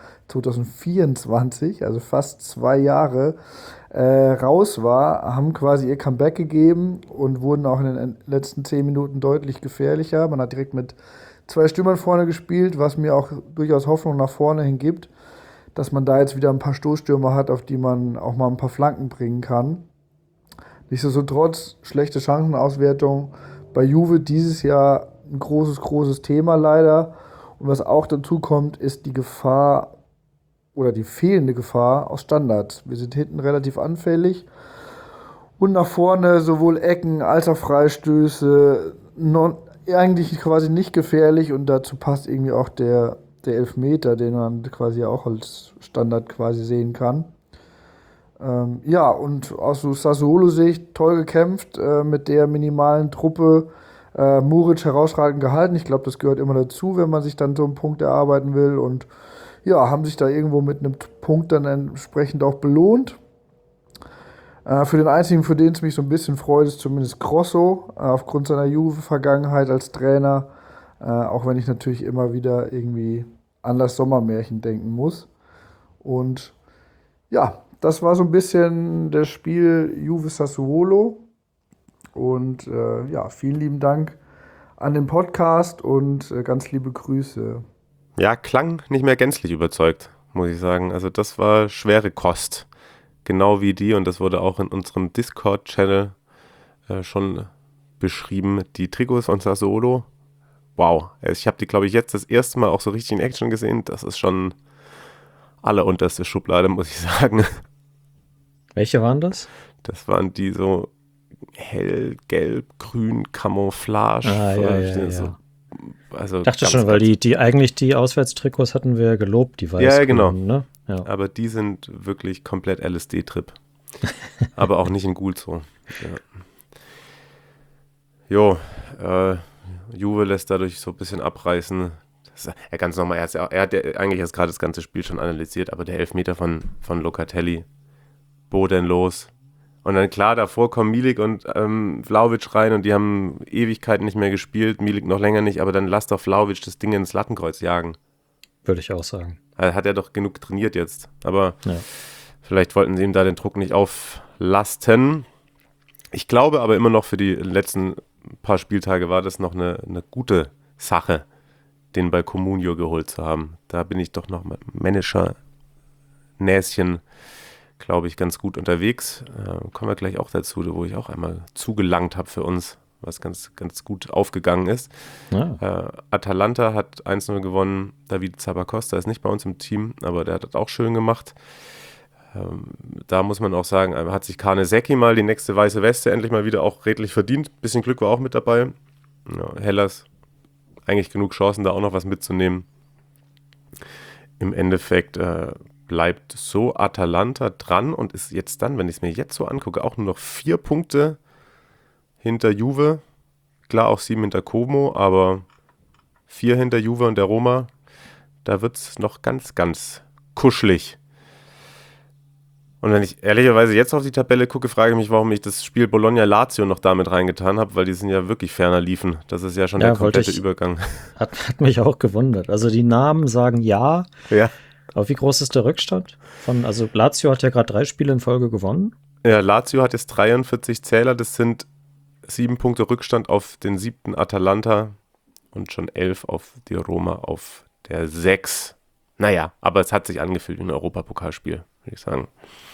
[SPEAKER 6] 2024, also fast 2 Jahre, raus war, haben quasi ihr Comeback gegeben und wurden auch in den letzten 10 Minuten deutlich gefährlicher. Man hat direkt mit 2 Stürmern vorne gespielt, was mir auch durchaus Hoffnung nach vorne hin gibt, dass man da jetzt wieder ein paar Stoßstürmer hat, auf die man auch mal ein paar Flanken bringen kann. Nichtsdestotrotz, schlechte Chancenauswertung bei Juve dieses Jahr ein großes Thema leider. Und was auch dazu kommt, ist die Gefahr oder die fehlende Gefahr aus Standards. Wir sind hinten relativ anfällig und nach vorne sowohl Ecken als auch Freistöße eigentlich quasi nicht gefährlich und dazu passt irgendwie auch der Elfmeter, den man quasi auch als Standard quasi sehen kann. Ja, und aus Sassuolo-Sicht toll gekämpft mit der minimalen Truppe. Muric herausragend gehalten. Ich glaube, das gehört immer dazu, wenn man sich dann so einen Punkt erarbeiten will. Und ja, haben sich da irgendwo mit einem Punkt dann entsprechend auch belohnt. Für den einzigen, für den es mich so ein bisschen freut, ist zumindest Grosso, aufgrund seiner Juve-Vergangenheit als Trainer. Auch wenn ich natürlich immer wieder irgendwie an das Sommermärchen denken muss. Und ja, das war so ein bisschen das Spiel Juve Sassuolo. Und ja, vielen lieben Dank an den Podcast und ganz liebe Grüße.
[SPEAKER 4] Ja, klang nicht mehr gänzlich überzeugt, muss ich sagen. Also das war schwere Kost. Genau wie die, und das wurde auch in unserem Discord-Channel schon beschrieben, die Trikots von Sassuolo. Wow, ich habe die, glaube ich, jetzt das erste Mal auch so richtig in Action gesehen. Das ist schon allerunterste Schublade, muss ich sagen.
[SPEAKER 5] Welche waren das?
[SPEAKER 4] Das waren die so hellgelb, grün, Camouflage.
[SPEAKER 5] Ja.
[SPEAKER 4] So, also
[SPEAKER 5] Ich dachte schon, weil die Auswärtstrikots hatten wir gelobt, die weiß.
[SPEAKER 4] Ja, genau.
[SPEAKER 5] Ne? Ja.
[SPEAKER 4] Aber die sind wirklich komplett LSD-Trip. Aber auch nicht in gut so. Ja. Juve lässt dadurch so ein bisschen abreißen. Ganz normal, er hat ja eigentlich erst gerade das ganze Spiel schon analysiert, aber der Elfmeter von Locatelli, bodenlos. Und dann klar, davor kommen Milik und Vlahovic rein und die haben Ewigkeiten nicht mehr gespielt, Milik noch länger nicht, aber dann lass doch Vlahovic das Ding ins Lattenkreuz jagen.
[SPEAKER 5] Würde ich auch sagen.
[SPEAKER 4] Hat er doch genug trainiert jetzt, aber vielleicht wollten sie ihm da den Druck nicht auflasten. Ich glaube aber immer noch, für die letzten paar Spieltage war das noch eine gute Sache, den bei Comunio geholt zu haben. Da bin ich doch noch mit Manager-Näschen, glaube ich, ganz gut unterwegs. Kommen wir gleich auch dazu, wo ich auch einmal zugelangt habe für uns, was ganz, ganz gut aufgegangen ist. Ja. Atalanta hat 1-0 gewonnen. David Zappacosta ist nicht bei uns im Team, aber der hat das auch schön gemacht. Da muss man auch sagen, hat sich Karnesecki mal die nächste weiße Weste endlich mal wieder auch redlich verdient. Bisschen Glück war auch mit dabei. Ja, Hellas, eigentlich genug Chancen, da auch noch was mitzunehmen. Im Endeffekt bleibt so Atalanta dran und ist jetzt dann, wenn ich es mir jetzt so angucke, auch nur noch 4 Punkte hinter Juve. Klar auch 7 hinter Como, aber 4 hinter Juve und der Roma. Da wird es noch ganz, ganz kuschelig. Und wenn ich ehrlicherweise jetzt auf die Tabelle gucke, frage ich mich, warum ich das Spiel Bologna-Lazio noch damit reingetan habe, weil die sind ja wirklich ferner liefen. Das ist ja schon der komplette Übergang.
[SPEAKER 5] Hat mich auch gewundert. Also die Namen sagen ja. Aber wie groß ist der Rückstand? Also Lazio hat ja gerade 3 Spiele in Folge gewonnen.
[SPEAKER 4] Ja, Lazio hat jetzt 43 Zähler. Das sind 7 Punkte Rückstand auf den 7. Atalanta und schon 11 auf die Roma auf der 6. Naja, aber es hat sich angefühlt wie ein Europapokalspiel, würde ich sagen.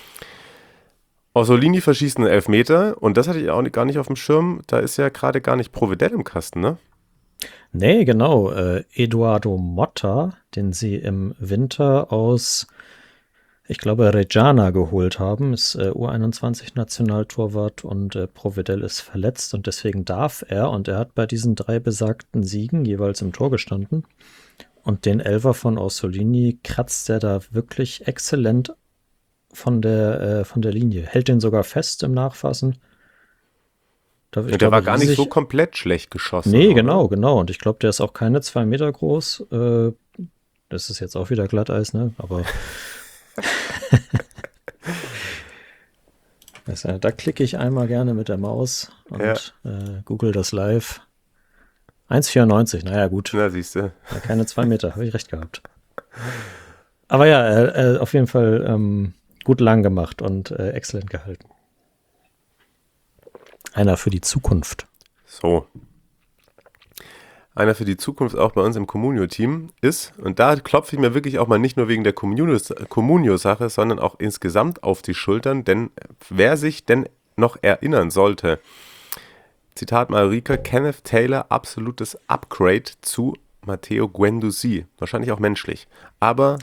[SPEAKER 4] Orsolini verschießt einen Elfmeter und das hatte ich auch gar nicht auf dem Schirm. Da ist ja gerade gar nicht Provedel im Kasten, ne?
[SPEAKER 5] Nee, genau. Eduardo Motta, den sie im Winter aus, ich glaube, Reggiana geholt haben, ist U21-Nationaltorwart und Provedel ist verletzt und deswegen darf er. Und er hat bei diesen 3 besagten Siegen jeweils im Tor gestanden. Und den Elfer von Orsolini kratzt er da wirklich exzellent von der Linie. Hält den sogar fest im Nachfassen.
[SPEAKER 4] Der war gar nicht so komplett schlecht geschossen.
[SPEAKER 5] Nee,
[SPEAKER 4] oder?
[SPEAKER 5] genau. Und ich glaube, der ist auch keine 2 Meter groß. Das ist jetzt auch wieder Glatteis, ne? Aber da klicke ich einmal gerne mit der Maus und google das live. 1,94, naja gut.
[SPEAKER 4] Na, siehst du.
[SPEAKER 5] Ja, keine 2 Meter, habe ich recht gehabt. Aber ja, auf jeden Fall gut lang gemacht und exzellent gehalten. Einer für die Zukunft.
[SPEAKER 4] So. Einer für die Zukunft auch bei uns im Communio-Team ist, und da klopfe ich mir wirklich auch mal nicht nur wegen der Communio-Sache, sondern auch insgesamt auf die Schultern, denn wer sich denn noch erinnern sollte, Zitat Marika, Kenneth Taylor, absolutes Upgrade zu Matteo Guendouzi. Wahrscheinlich auch menschlich. Aber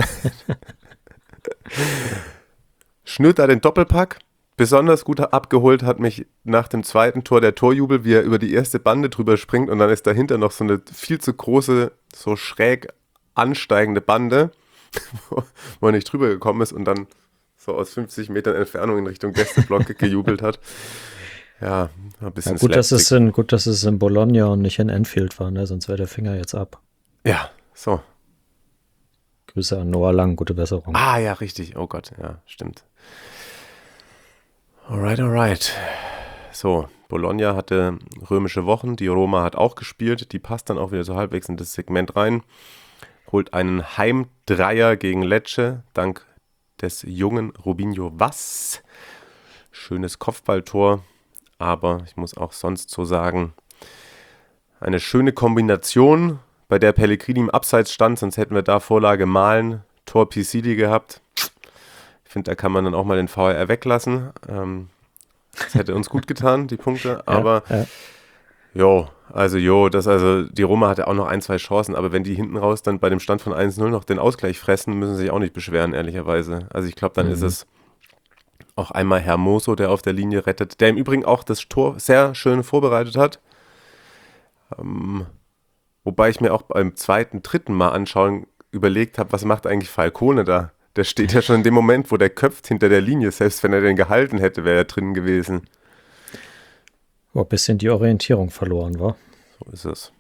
[SPEAKER 4] schnürt da den Doppelpack. Besonders gut abgeholt hat mich nach dem zweiten Tor der Torjubel, wie er über die erste Bande drüber springt und dann ist dahinter noch so eine viel zu große, so schräg ansteigende Bande, wo er nicht drüber gekommen ist und dann so aus 50 Metern Entfernung in Richtung Gästeblock gejubelt hat. Ja, ein bisschen
[SPEAKER 5] gut, dass es in Bologna und nicht in Enfield war, ne? Sonst wäre der Finger jetzt ab.
[SPEAKER 4] Ja, so.
[SPEAKER 5] Grüße an Noah Lang, gute Besserung.
[SPEAKER 4] Ah, ja, richtig. Oh Gott, ja, stimmt. Alright. So, Bologna hatte römische Wochen, die Roma hat auch gespielt, die passt dann auch wieder so halbwegs in das Segment rein, holt einen Heimdreier gegen Lecce, dank des jungen Robinho Vass. Schönes Kopfballtor, aber ich muss auch sonst so sagen, eine schöne Kombination, bei der Pellegrini im Abseits stand, sonst hätten wir da Vorlage Malen, Tor Pisili gehabt. Ich finde, da kann man dann auch mal den VAR weglassen. Das hätte uns gut getan, die Punkte. Aber die Roma hatte auch noch 1-2 Chancen. Aber wenn die hinten raus dann bei dem Stand von 1-0 noch den Ausgleich fressen, müssen sie sich auch nicht beschweren, ehrlicherweise. Also ich glaube, dann ist es auch einmal Hermoso, der auf der Linie rettet. Der im Übrigen auch das Tor sehr schön vorbereitet hat. Wobei ich mir auch beim dritten Mal anschauen überlegt habe, was macht eigentlich Falcone da? Der steht ja schon in dem Moment, wo der köpft hinter der Linie. Selbst wenn er den gehalten hätte, wäre er drin gewesen.
[SPEAKER 5] Ein bisschen die Orientierung verloren, war.
[SPEAKER 4] So ist es.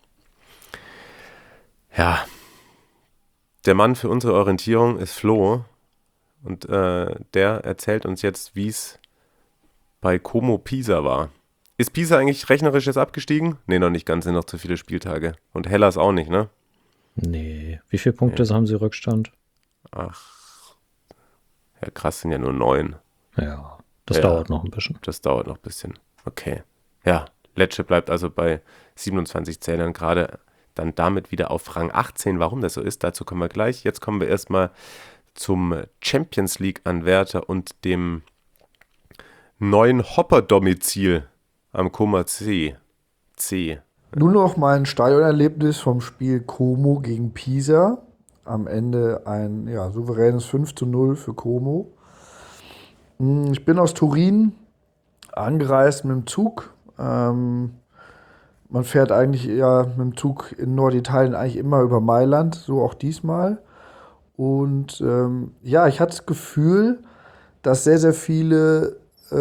[SPEAKER 4] Ja, der Mann für unsere Orientierung ist Flo. Und der erzählt uns jetzt, wie es bei Como Pisa war. Ist Pisa eigentlich rechnerisch jetzt abgestiegen? Nee, noch nicht ganz, sind noch zu viele Spieltage. Und Hellas auch nicht, ne?
[SPEAKER 5] Nee. Wie viele Punkte haben sie Rückstand?
[SPEAKER 4] Ach. Ja, krass, sind ja nur 9.
[SPEAKER 5] Ja, das dauert noch ein bisschen.
[SPEAKER 4] Das dauert noch ein bisschen. Okay. Ja, Lecce bleibt also bei 27 Zählern gerade dann damit wieder auf Rang 18. Warum das so ist, dazu kommen wir gleich. Jetzt kommen wir erstmal zum Champions League-Anwärter und dem neuen Hopper-Domizil am Como C.
[SPEAKER 6] Nur noch mein Stadionerlebnis vom Spiel Como gegen Pisa. Am Ende ein souveränes 5:0 für Como. Ich bin aus Turin angereist mit dem Zug. Man fährt eigentlich mit dem Zug in Norditalien eigentlich immer über Mailand, so auch diesmal. Und ich hatte das Gefühl, dass sehr, sehr viele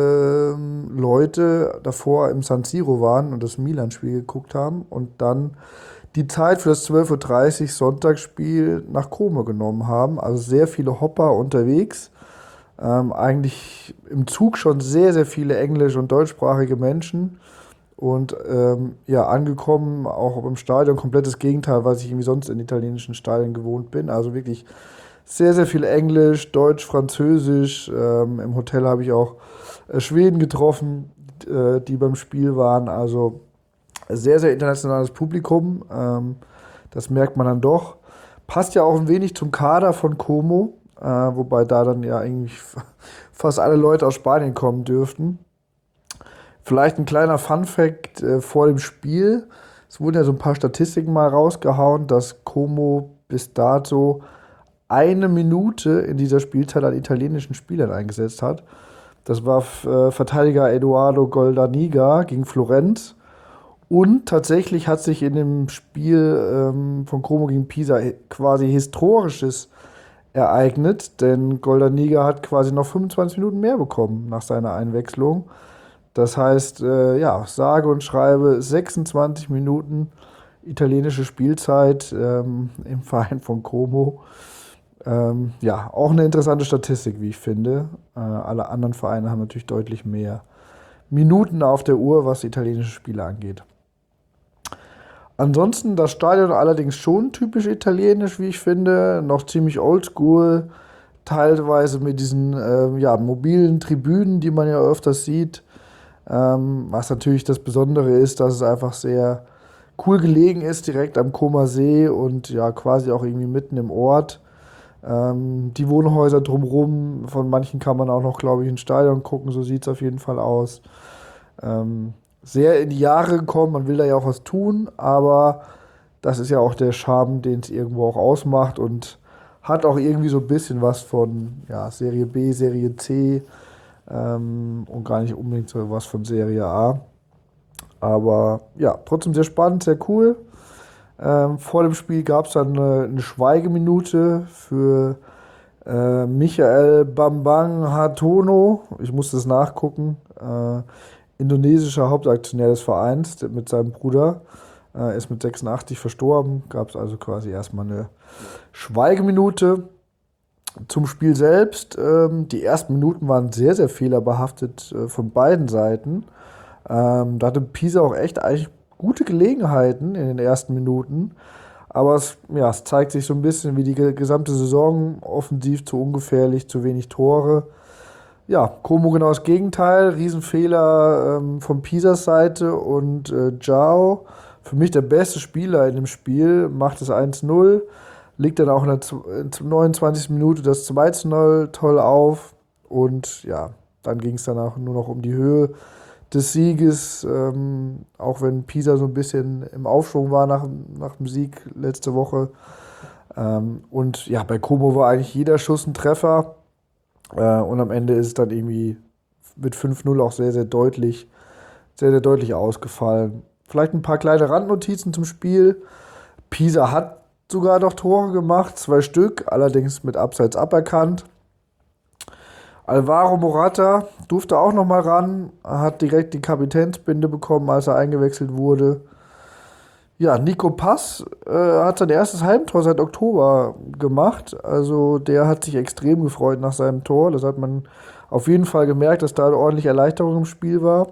[SPEAKER 6] Leute davor im San Siro waren und das Milan-Spiel geguckt haben und dann die Zeit für das 12:30 Uhr Sonntagsspiel nach Como genommen haben. Also sehr viele Hopper unterwegs. Eigentlich im Zug schon sehr, sehr viele englisch- und deutschsprachige Menschen. Und angekommen, auch im Stadion, komplettes Gegenteil, was ich irgendwie sonst in italienischen Stadien gewohnt bin. Also wirklich sehr, sehr viel Englisch, Deutsch, Französisch. Im Hotel habe ich auch Schweden getroffen, die beim Spiel waren. Also sehr, sehr internationales Publikum. Das merkt man dann doch. Passt ja auch ein wenig zum Kader von Como, wobei da dann ja eigentlich fast alle Leute aus Spanien kommen dürften. Vielleicht ein kleiner Funfact vor dem Spiel. Es wurden ja so ein paar Statistiken mal rausgehauen, dass Como bis dato 1 Minute in dieser Spielzeit an italienischen Spielern eingesetzt hat. Das war Verteidiger Edoardo Goldaniga gegen Florenz. Und tatsächlich hat sich in dem Spiel von Como gegen Pisa quasi Historisches ereignet, denn Goldaniga hat quasi noch 25 Minuten mehr bekommen nach seiner Einwechslung. Das heißt, sage und schreibe 26 Minuten italienische Spielzeit im Verein von Como. Auch eine interessante Statistik, wie ich finde. Alle anderen Vereine haben natürlich deutlich mehr Minuten auf der Uhr, was italienische Spiele angeht. Ansonsten das Stadion allerdings schon typisch italienisch, wie ich finde. Noch ziemlich oldschool, teilweise mit diesen mobilen Tribünen, die man ja öfters sieht. Was natürlich das Besondere ist, dass es einfach sehr cool gelegen ist, direkt am Comer See und ja quasi auch irgendwie mitten im Ort. Die Wohnhäuser drumherum, von manchen kann man auch noch, glaube ich, ins Stadion gucken, so sieht es auf jeden Fall aus. Sehr in die Jahre gekommen, man will da ja auch was tun, aber das ist ja auch der Charme, den es irgendwo auch ausmacht und hat auch irgendwie so ein bisschen was von Serie B, Serie C und gar nicht unbedingt so was von Serie A. Aber ja, trotzdem sehr spannend, sehr cool. Vor dem Spiel gab es dann eine Schweigeminute für Michael Bambang Hartono. Ich musste es nachgucken. Indonesischer Hauptaktionär des Vereins mit seinem Bruder. Ist mit 86 verstorben. Gab es also quasi erstmal eine Schweigeminute. Zum Spiel selbst. Die ersten Minuten waren sehr, sehr fehlerbehaftet von beiden Seiten. Da hatte Pisa auch echt eigentlich gute Gelegenheiten in den ersten Minuten. Aber es zeigt sich so ein bisschen wie die gesamte Saison. Offensiv zu ungefährlich, zu wenig Tore. Ja, Como genau das Gegenteil. Riesenfehler von Pisas Seite. Und João, für mich der beste Spieler in dem Spiel, macht es 1-0. Legt dann auch in der 29. Minute das 2-0 toll auf. Und ja, dann ging es danach nur noch um die Höhe des Sieges, auch wenn Pisa so ein bisschen im Aufschwung war nach dem Sieg letzte Woche. Und ja, bei Como war eigentlich jeder Schuss ein Treffer. Und am Ende ist es dann irgendwie mit 5-0 auch sehr, sehr deutlich ausgefallen. Vielleicht ein paar kleine Randnotizen zum Spiel. Pisa hat sogar noch Tore gemacht, 2 Stück, allerdings mit Abseits aberkannt. Alvaro Morata durfte auch noch mal ran, hat direkt die Kapitänsbinde bekommen, als er eingewechselt wurde. Ja, Nico Pass hat sein erstes Heimtor seit Oktober gemacht. Also der hat sich extrem gefreut nach seinem Tor. Das hat man auf jeden Fall gemerkt, dass da eine ordentliche Erleichterung im Spiel war.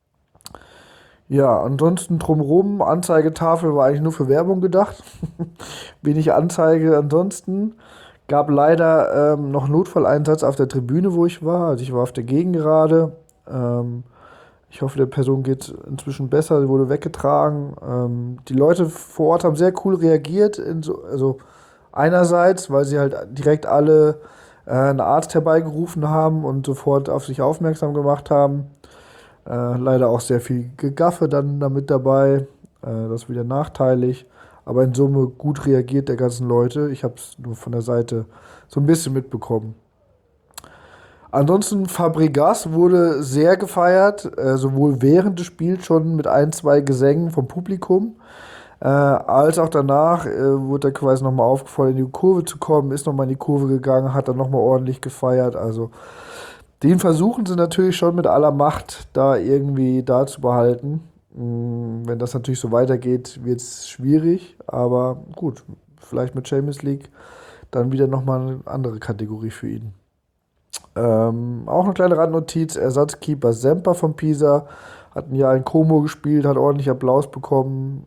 [SPEAKER 6] Ja, ansonsten drumherum, Anzeigetafel war eigentlich nur für Werbung gedacht. Wenig Anzeige ansonsten. Gab leider noch Notfalleinsatz auf der Tribüne, wo ich war. Also ich war auf der Gegengerade. Ich hoffe, der Person geht es inzwischen besser. Sie wurde weggetragen. Die Leute vor Ort haben sehr cool reagiert. Also einerseits, weil sie halt direkt alle einen Arzt herbeigerufen haben und sofort auf sich aufmerksam gemacht haben. Leider auch sehr viel Gegaffe dann damit dabei. Das ist wieder nachteilig. Aber in Summe gut reagiert der ganzen Leute. Ich habe es nur von der Seite so ein bisschen mitbekommen. Ansonsten Fabregas wurde sehr gefeiert, sowohl während des Spiels schon mit 1-2 Gesängen vom Publikum, als auch danach wurde er quasi nochmal aufgefordert, in die Kurve zu kommen, ist nochmal in die Kurve gegangen, hat dann nochmal ordentlich gefeiert. Also den versuchen sie natürlich schon mit aller Macht, da irgendwie da zu behalten. Wenn das natürlich so weitergeht, wird es schwierig, aber gut, vielleicht mit Champions League dann wieder nochmal eine andere Kategorie für ihn. Auch eine kleine Randnotiz, Ersatzkeeper Semper von Pisa hat ein Jahr in Como gespielt, hat ordentlich Applaus bekommen.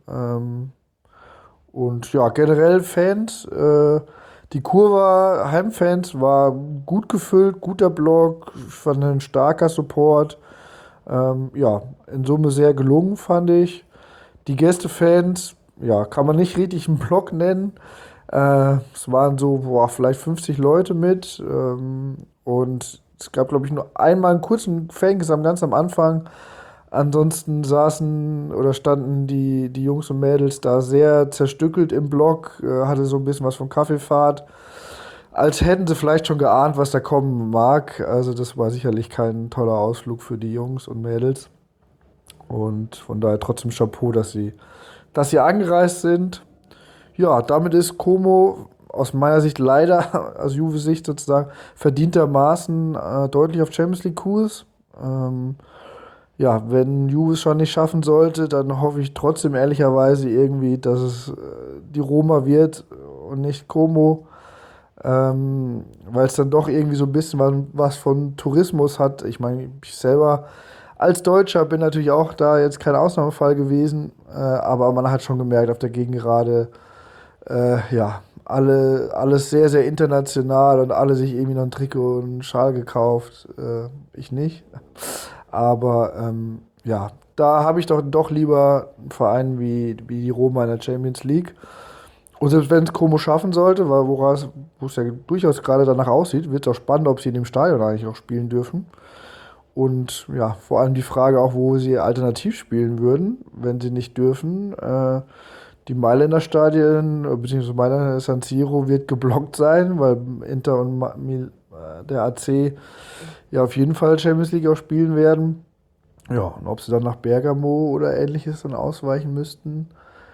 [SPEAKER 6] Und ja, generell Fans, die Kurve Heimfans war gut gefüllt, guter Block, ich fand ein starker Support. In Summe sehr gelungen, fand ich. Die Gästefans, kann man nicht richtig einen Block nennen. Es waren so, vielleicht 50 Leute mit. Und es gab, glaube ich, nur einmal einen kurzen Fangesang ganz am Anfang. Ansonsten standen die Jungs und Mädels da sehr zerstückelt im Block. Hatte so ein bisschen was von Kaffeefahrt. Als hätten sie vielleicht schon geahnt, was da kommen mag. Also das war sicherlich kein toller Ausflug für die Jungs und Mädels. Und von daher trotzdem Chapeau, dass sie angereist sind. Ja, damit ist Como aus meiner Sicht leider, aus Juve-Sicht sozusagen, verdientermaßen deutlich auf Champions League Kurs. ja, wenn Juve es schon nicht schaffen sollte, dann hoffe ich trotzdem ehrlicherweise irgendwie, dass es die Roma wird und nicht Como, weil es dann doch irgendwie so ein bisschen was von Tourismus hat. Ich meine, ich selber als Deutscher bin natürlich auch da jetzt kein Ausnahmefall gewesen, aber man hat schon gemerkt auf der Gegengerade, ja, alles sehr, sehr international und alle sich irgendwie noch ein Trikot und einen Schal gekauft. Ich nicht. Aber ja, da habe ich doch lieber einen Verein wie die Roma in der Champions League. Und selbst wenn es Como schaffen sollte, weil wo es ja durchaus gerade danach aussieht, wird es auch spannend, ob sie in dem Stadion eigentlich auch spielen dürfen. Und ja, vor allem die Frage auch, wo sie alternativ spielen würden, wenn sie nicht dürfen. Die Mailänder Stadien, beziehungsweise Mailänder San Siro wird geblockt sein, weil Inter und der AC ja auf jeden Fall Champions League auch spielen werden. Ja, und ob sie dann nach Bergamo oder ähnliches dann ausweichen müssten.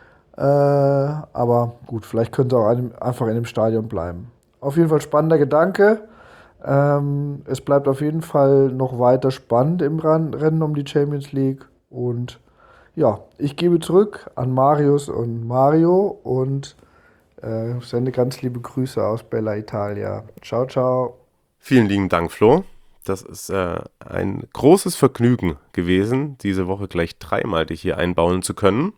[SPEAKER 6] Aber gut, vielleicht könnte auch einfach in dem Stadion bleiben. Auf jeden Fall spannender Gedanke. Es bleibt auf jeden Fall noch weiter spannend im Rennen um die Champions League. Und ja, ich gebe zurück an Marius und Mario und sende ganz liebe Grüße aus Bella Italia. Ciao, ciao.
[SPEAKER 4] Vielen lieben Dank, Flo. Das ist ein großes Vergnügen gewesen, diese Woche gleich 3-mal dich hier einbauen zu können.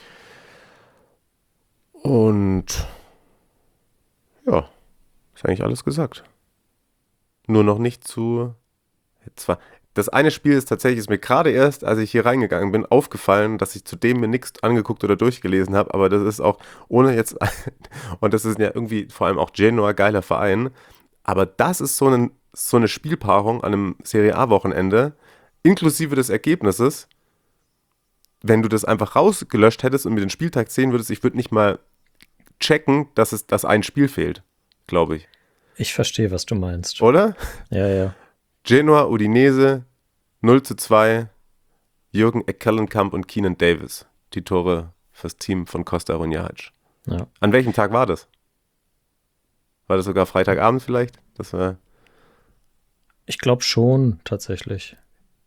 [SPEAKER 4] Und ja, ist eigentlich alles gesagt. Nur noch nicht zwar, das eine Spiel ist mir gerade erst, als ich hier reingegangen bin, aufgefallen, dass ich zudem mir nichts angeguckt oder durchgelesen habe, aber das ist auch, ohne jetzt, und das ist ja irgendwie vor allem auch Genoa, geiler Verein, aber das ist so eine Spielpaarung an einem Serie A-Wochenende, inklusive des Ergebnisses, wenn du das einfach rausgelöscht hättest und mir den Spieltag sehen würdest, ich würde nicht mal checken, dass ein Spiel fehlt, glaube ich.
[SPEAKER 5] Ich verstehe, was du meinst.
[SPEAKER 4] Oder?
[SPEAKER 5] Ja, ja.
[SPEAKER 4] Genoa, Udinese, 0:2, Jürgen Eckellenkamp und Keenan Davis. Die Tore fürs Team von Costa Runjajic.
[SPEAKER 5] Ja.
[SPEAKER 4] An welchem Tag war das? War das sogar Freitagabend vielleicht?
[SPEAKER 5] Ich glaube schon, tatsächlich.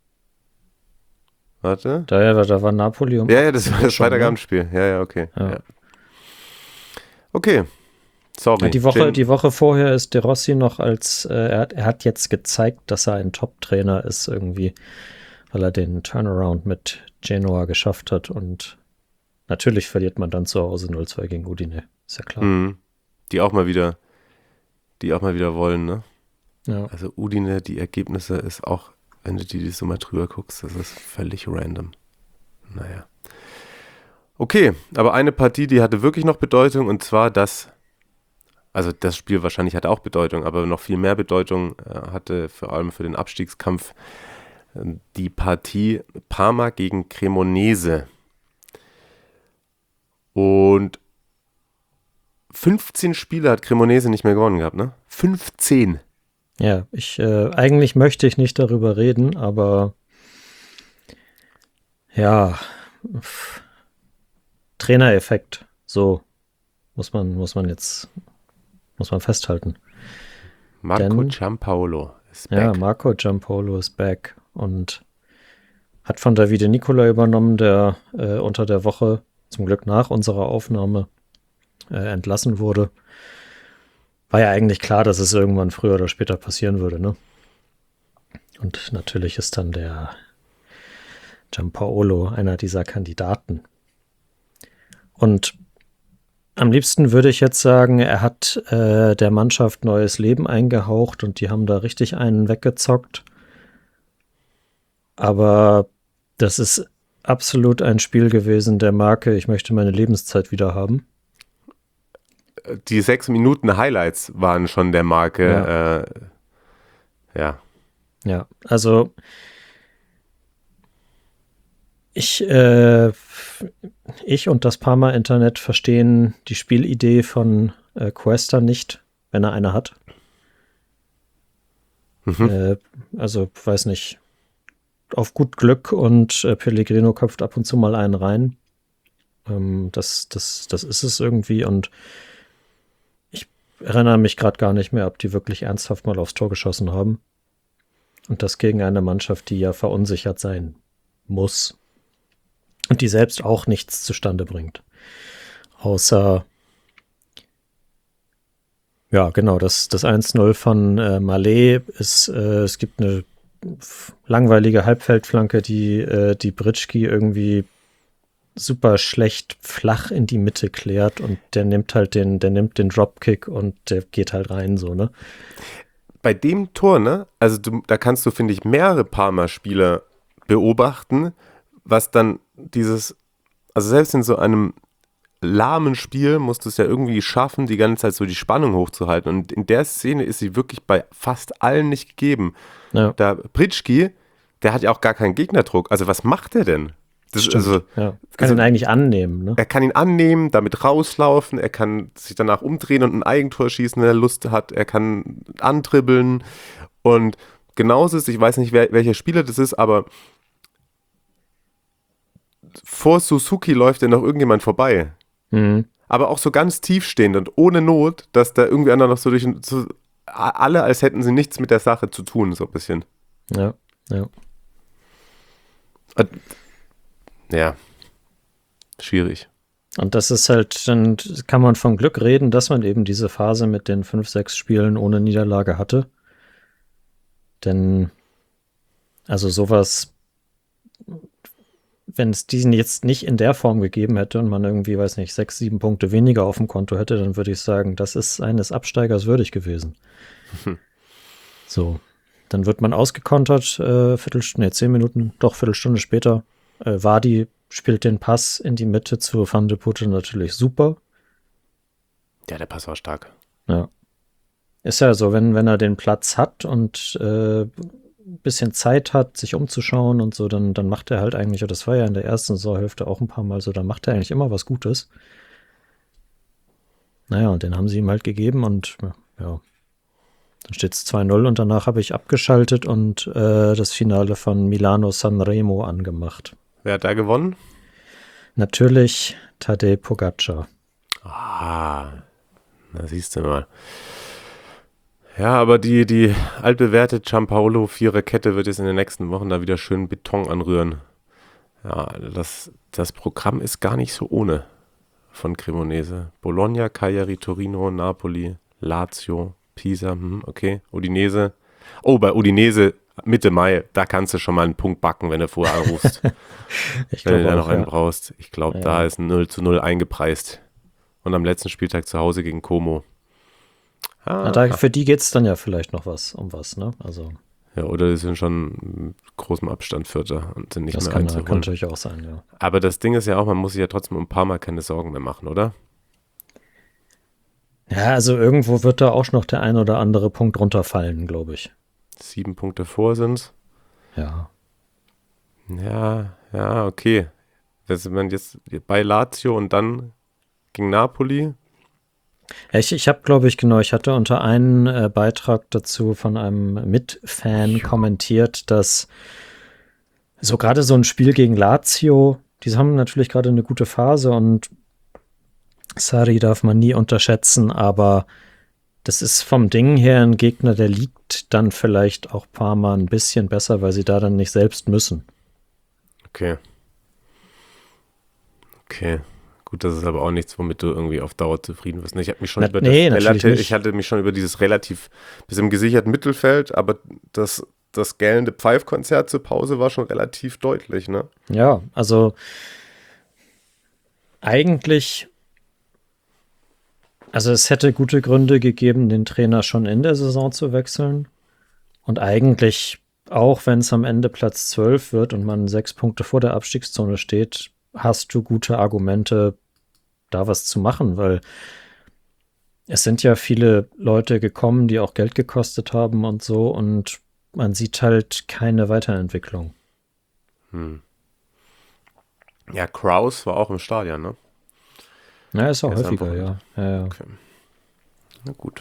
[SPEAKER 4] Warte.
[SPEAKER 5] Da war Napoli
[SPEAKER 4] Ja, das war das
[SPEAKER 5] schon,
[SPEAKER 4] Freitagabendspiel. Ja, okay.
[SPEAKER 5] Ja.
[SPEAKER 4] Ja. Okay. Sorry.
[SPEAKER 5] Die Woche vorher ist De Rossi noch er hat jetzt gezeigt, dass er ein Top-Trainer ist irgendwie, weil er den Turnaround mit Genoa geschafft hat und natürlich verliert man dann zu Hause 0:2 gegen Udine, ist ja klar.
[SPEAKER 4] Die auch mal wieder wollen, ne?
[SPEAKER 5] Ja.
[SPEAKER 4] Also Udine, die Ergebnisse ist auch, wenn du die so mal drüber guckst, das ist völlig random. Naja. Okay, aber eine Partie, die hatte wirklich noch Bedeutung und zwar das Spiel wahrscheinlich hatte auch Bedeutung, aber noch viel mehr Bedeutung hatte vor allem für den Abstiegskampf die Partie Parma gegen Cremonese. Und 15 Spiele hat Cremonese nicht mehr gewonnen gehabt, ne? 15!
[SPEAKER 5] Ja, eigentlich möchte ich nicht darüber reden, aber ja, Trainereffekt, so muss man festhalten.
[SPEAKER 4] Marco Giampaolo ist back.
[SPEAKER 5] Ja, Marco Giampaolo ist back und hat von Davide Nicola übernommen, der unter der Woche, zum Glück nach unserer Aufnahme, entlassen wurde. War ja eigentlich klar, dass es irgendwann früher oder später passieren würde, ne? Und natürlich ist dann der Giampaolo einer dieser Kandidaten. Und am liebsten würde ich jetzt sagen, er hat der Mannschaft neues Leben eingehaucht und die haben da richtig einen weggezockt. Aber das ist absolut ein Spiel gewesen der Marke, ich möchte meine Lebenszeit wieder haben.
[SPEAKER 4] Die 6 Minuten Highlights waren schon der Marke. Ja.
[SPEAKER 5] Ja, also ich und das Parma-Internet verstehen die Spielidee von Cuesta nicht, wenn er eine hat. Also, weiß nicht, auf gut Glück und Pellegrino köpft ab und zu mal einen rein. Das ist es irgendwie und ich erinnere mich gerade gar nicht mehr, ob die wirklich ernsthaft mal aufs Tor geschossen haben. Und das gegen eine Mannschaft, die ja verunsichert sein muss. Und die selbst auch nichts zustande bringt. Außer, ja, genau, das 1-0 von Malé ist, es gibt eine langweilige Halbfeldflanke, die Britschki irgendwie super schlecht flach in die Mitte klärt und der nimmt den Dropkick und der geht halt rein, so, ne?
[SPEAKER 4] Bei dem Tor, ne, also da kannst du, finde ich, mehrere Parma-Spieler beobachten, was dann also selbst in so einem lahmen Spiel musst du es ja irgendwie schaffen, die ganze Zeit so die Spannung hochzuhalten. Und in der Szene ist sie wirklich bei fast allen nicht gegeben.
[SPEAKER 5] Ja.
[SPEAKER 4] Da Britschki, der hat ja auch gar keinen Gegnerdruck. Also was macht der denn?
[SPEAKER 5] Stimmt, ja. Kann ihn eigentlich annehmen, ne?
[SPEAKER 4] Er kann ihn annehmen, damit rauslaufen, er kann sich danach umdrehen und ein Eigentor schießen, wenn er Lust hat, er kann antribbeln und genauso ist, ich weiß nicht, welcher Spieler das ist, aber vor Suzuki läuft ja noch irgendjemand vorbei.
[SPEAKER 5] Mhm.
[SPEAKER 4] Aber auch so ganz tiefstehend und ohne Not, dass da irgendwie einer noch so alle, als hätten sie nichts mit der Sache zu tun, so ein bisschen.
[SPEAKER 5] Ja.
[SPEAKER 4] Ja, schwierig.
[SPEAKER 5] Und das ist halt, dann kann man von Glück reden, dass man eben diese Phase mit den 5-6 Spielen ohne Niederlage hatte. Denn, also sowas, wenn es diesen jetzt nicht in der Form gegeben hätte und man irgendwie, weiß nicht, 6, 7 Punkte weniger auf dem Konto hätte, dann würde ich sagen, das ist eines Absteigers würdig gewesen. So, dann wird man ausgekontert, Viertelstunde später. Vardy spielt den Pass in die Mitte zu Van de Putte natürlich super.
[SPEAKER 4] Ja, der Pass war stark.
[SPEAKER 5] Ja. Ist ja so, wenn er den Platz hat und ein bisschen Zeit hat, sich umzuschauen und so, dann macht er halt eigentlich, und das war ja in der ersten Saisonhälfte auch ein paar Mal so, dann macht er eigentlich immer was Gutes. Naja, und den haben sie ihm halt gegeben und ja, dann steht es 2-0 und danach habe ich abgeschaltet und das Finale von Milano-Sanremo angemacht.
[SPEAKER 4] Wer hat da gewonnen?
[SPEAKER 5] Natürlich Tadej Pogačar.
[SPEAKER 4] Ah, da siehst du mal. Ja, aber die altbewährte Giampaolo Viererkette wird jetzt in den nächsten Wochen da wieder schön Beton anrühren. Ja, das Programm ist gar nicht so ohne von Cremonese. Bologna, Cagliari, Torino, Napoli, Lazio, Pisa, okay, Udinese. Oh, bei Udinese Mitte Mai, da kannst du schon mal einen Punkt backen, wenn du vorher anrufst. Wenn du da noch einen brauchst. Ich glaube, da ist ein 0-0 eingepreist. Und am letzten Spieltag zu Hause gegen Como.
[SPEAKER 5] Für die geht es dann ja vielleicht noch um was, ne? Also.
[SPEAKER 4] Ja, oder die sind schon mit großem Abstand Vierter und sind nicht mehr einzuholen.
[SPEAKER 5] Das kann natürlich auch sein, ja.
[SPEAKER 4] Aber das Ding ist ja auch, man muss sich ja trotzdem um ein paar Mal keine Sorgen mehr machen, oder?
[SPEAKER 5] Ja, also irgendwo wird da auch noch der ein oder andere Punkt runterfallen, glaube ich.
[SPEAKER 4] 7 Punkte vor sind's.
[SPEAKER 5] Ja.
[SPEAKER 4] Ja, okay. Das man jetzt bei Lazio und dann gegen Napoli.
[SPEAKER 5] Ich habe, glaube ich, ich hatte unter einen Beitrag dazu von einem Mitfan kommentiert, dass so gerade so ein Spiel gegen Lazio, die haben natürlich gerade eine gute Phase und Sarri darf man nie unterschätzen, aber das ist vom Ding her ein Gegner, der liegt dann vielleicht auch Parma ein bisschen besser, weil sie da dann nicht selbst müssen.
[SPEAKER 4] Okay. Gut, das ist aber auch nichts, womit du irgendwie auf Dauer zufrieden wirst. Ich hatte mich schon über dieses relativ bis im gesicherten Mittelfeld, aber das gellende Pfeifkonzert zur Pause war schon relativ deutlich, ne?
[SPEAKER 5] Ja, also eigentlich, also es hätte gute Gründe gegeben, den Trainer schon in der Saison zu wechseln. Und eigentlich, auch wenn es am Ende Platz 12 wird und man 6 Punkte vor der Abstiegszone steht, hast du gute Argumente, da was zu machen, weil es sind ja viele Leute gekommen, die auch Geld gekostet haben und so, und man sieht halt keine Weiterentwicklung.
[SPEAKER 4] Ja, Kraus war auch im Stadion, ne?
[SPEAKER 5] Ja, ist auch häufiger, ja.
[SPEAKER 4] Okay. Na gut.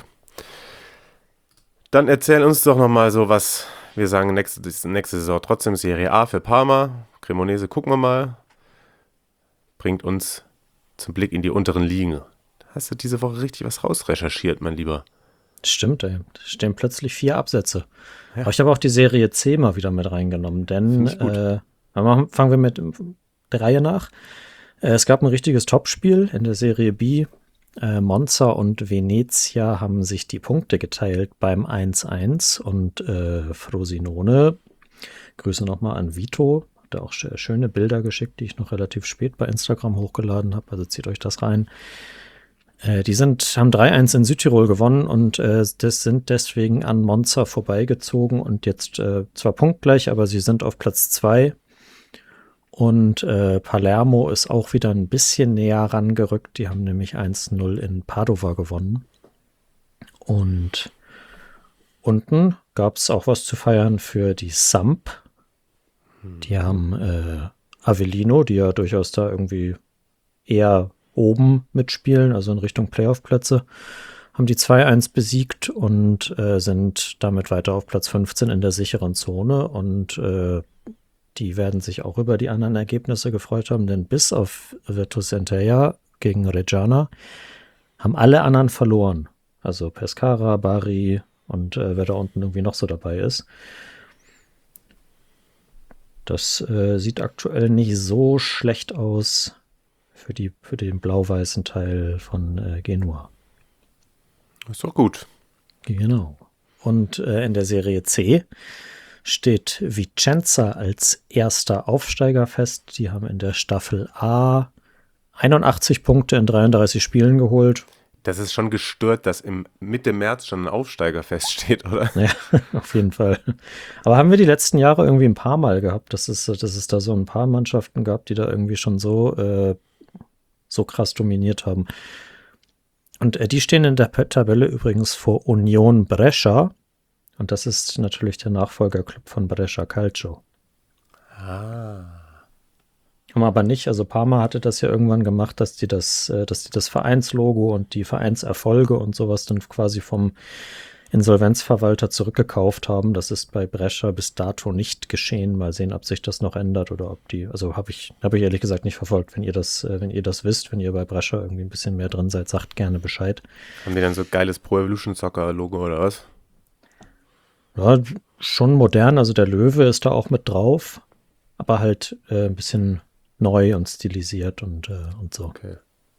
[SPEAKER 4] Dann erzähl uns doch nochmal so, was wir sagen, nächste Saison trotzdem Serie A für Parma. Cremonese gucken wir mal. Bringt uns zum Blick in die unteren Ligen. Hast du diese Woche richtig was rausrecherchiert, mein Lieber?
[SPEAKER 5] Stimmt, ey. Da stehen plötzlich 4 Absätze. Ja. Aber ich habe auch die Serie C mal wieder mit reingenommen, denn Aber fangen wir mit der Reihe nach. Es gab ein richtiges Topspiel in der Serie B. Monza und Venezia haben sich die Punkte geteilt beim 1-1 und Frosinone, Grüße nochmal an Vito, hat auch schöne Bilder geschickt, die ich noch relativ spät bei Instagram hochgeladen habe, also zieht euch das rein. Die haben 3-1 in Südtirol gewonnen und das sind deswegen an Monza vorbeigezogen und jetzt zwar punktgleich, aber sie sind auf Platz 2. Und Palermo ist auch wieder ein bisschen näher rangerückt. Die haben nämlich 1-0 in Padova gewonnen. Und unten gab es auch was zu feiern für die Samp. Die haben Avellino, die ja durchaus da irgendwie eher oben mitspielen, also in Richtung Playoff-Plätze, haben die 2-1 besiegt und sind damit weiter auf Platz 15 in der sicheren Zone. Und die werden sich auch über die anderen Ergebnisse gefreut haben, denn bis auf Virtus Entella gegen Reggiana haben alle anderen verloren. Also Pescara, Bari und wer da unten irgendwie noch so dabei ist. Das sieht aktuell nicht so schlecht aus für den blau-weißen Teil von Genua.
[SPEAKER 4] Ist doch gut.
[SPEAKER 5] Genau. Und in der Serie C steht Vicenza als erster Aufsteiger fest. Die haben in der Staffel A 81 Punkte in 33 Spielen geholt.
[SPEAKER 4] Das ist schon gestört, dass Mitte März schon ein Aufsteiger feststeht, oder?
[SPEAKER 5] Ja, auf jeden Fall. Aber haben wir die letzten Jahre irgendwie ein paar Mal gehabt, dass es da so ein paar Mannschaften gab, die da irgendwie schon so krass dominiert haben. Und die stehen in der Tabelle übrigens vor Union Brescia. Und das ist natürlich der Nachfolgerclub von Brescia Calcio. Haben aber nicht, also Parma hatte das ja irgendwann gemacht, dass die das Vereinslogo und die Vereinserfolge und sowas dann quasi vom Insolvenzverwalter zurückgekauft haben. Das ist bei Brescia bis dato nicht geschehen. Mal sehen, ob sich das noch ändert oder ob die, also habe ich ehrlich gesagt nicht verfolgt. Wenn ihr das wisst, wenn ihr bei Brescia irgendwie ein bisschen mehr drin seid, sagt gerne Bescheid.
[SPEAKER 4] Haben die dann so geiles Pro Evolution Soccer Logo oder was?
[SPEAKER 5] Ja, schon modern, also der Löwe ist da auch mit drauf, aber halt ein bisschen neu und stilisiert und so.
[SPEAKER 4] Okay.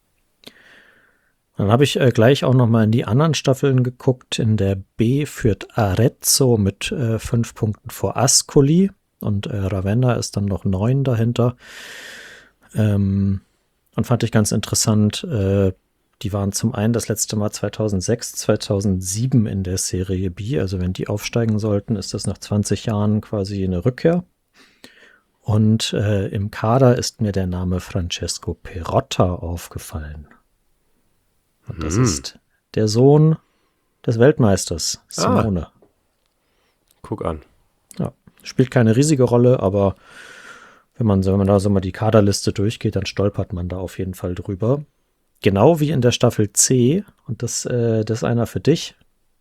[SPEAKER 5] Dann habe ich gleich auch noch mal in die anderen Staffeln geguckt. In der B führt Arezzo mit 5 Punkten vor Ascoli und Ravenna ist dann noch 9 dahinter. Und fand ich ganz interessant, die waren zum einen das letzte Mal 2006, 2007 in der Serie B. Also wenn die aufsteigen sollten, ist das nach 20 Jahren quasi eine Rückkehr. Und im Kader ist mir der Name Francesco Perotta aufgefallen. Und das ist der Sohn des Weltmeisters, Simone.
[SPEAKER 4] Guck an.
[SPEAKER 5] Ja, spielt keine riesige Rolle, aber wenn man da so mal die Kaderliste durchgeht, dann stolpert man da auf jeden Fall drüber. Genau wie in der Staffel C, und das ist einer für dich.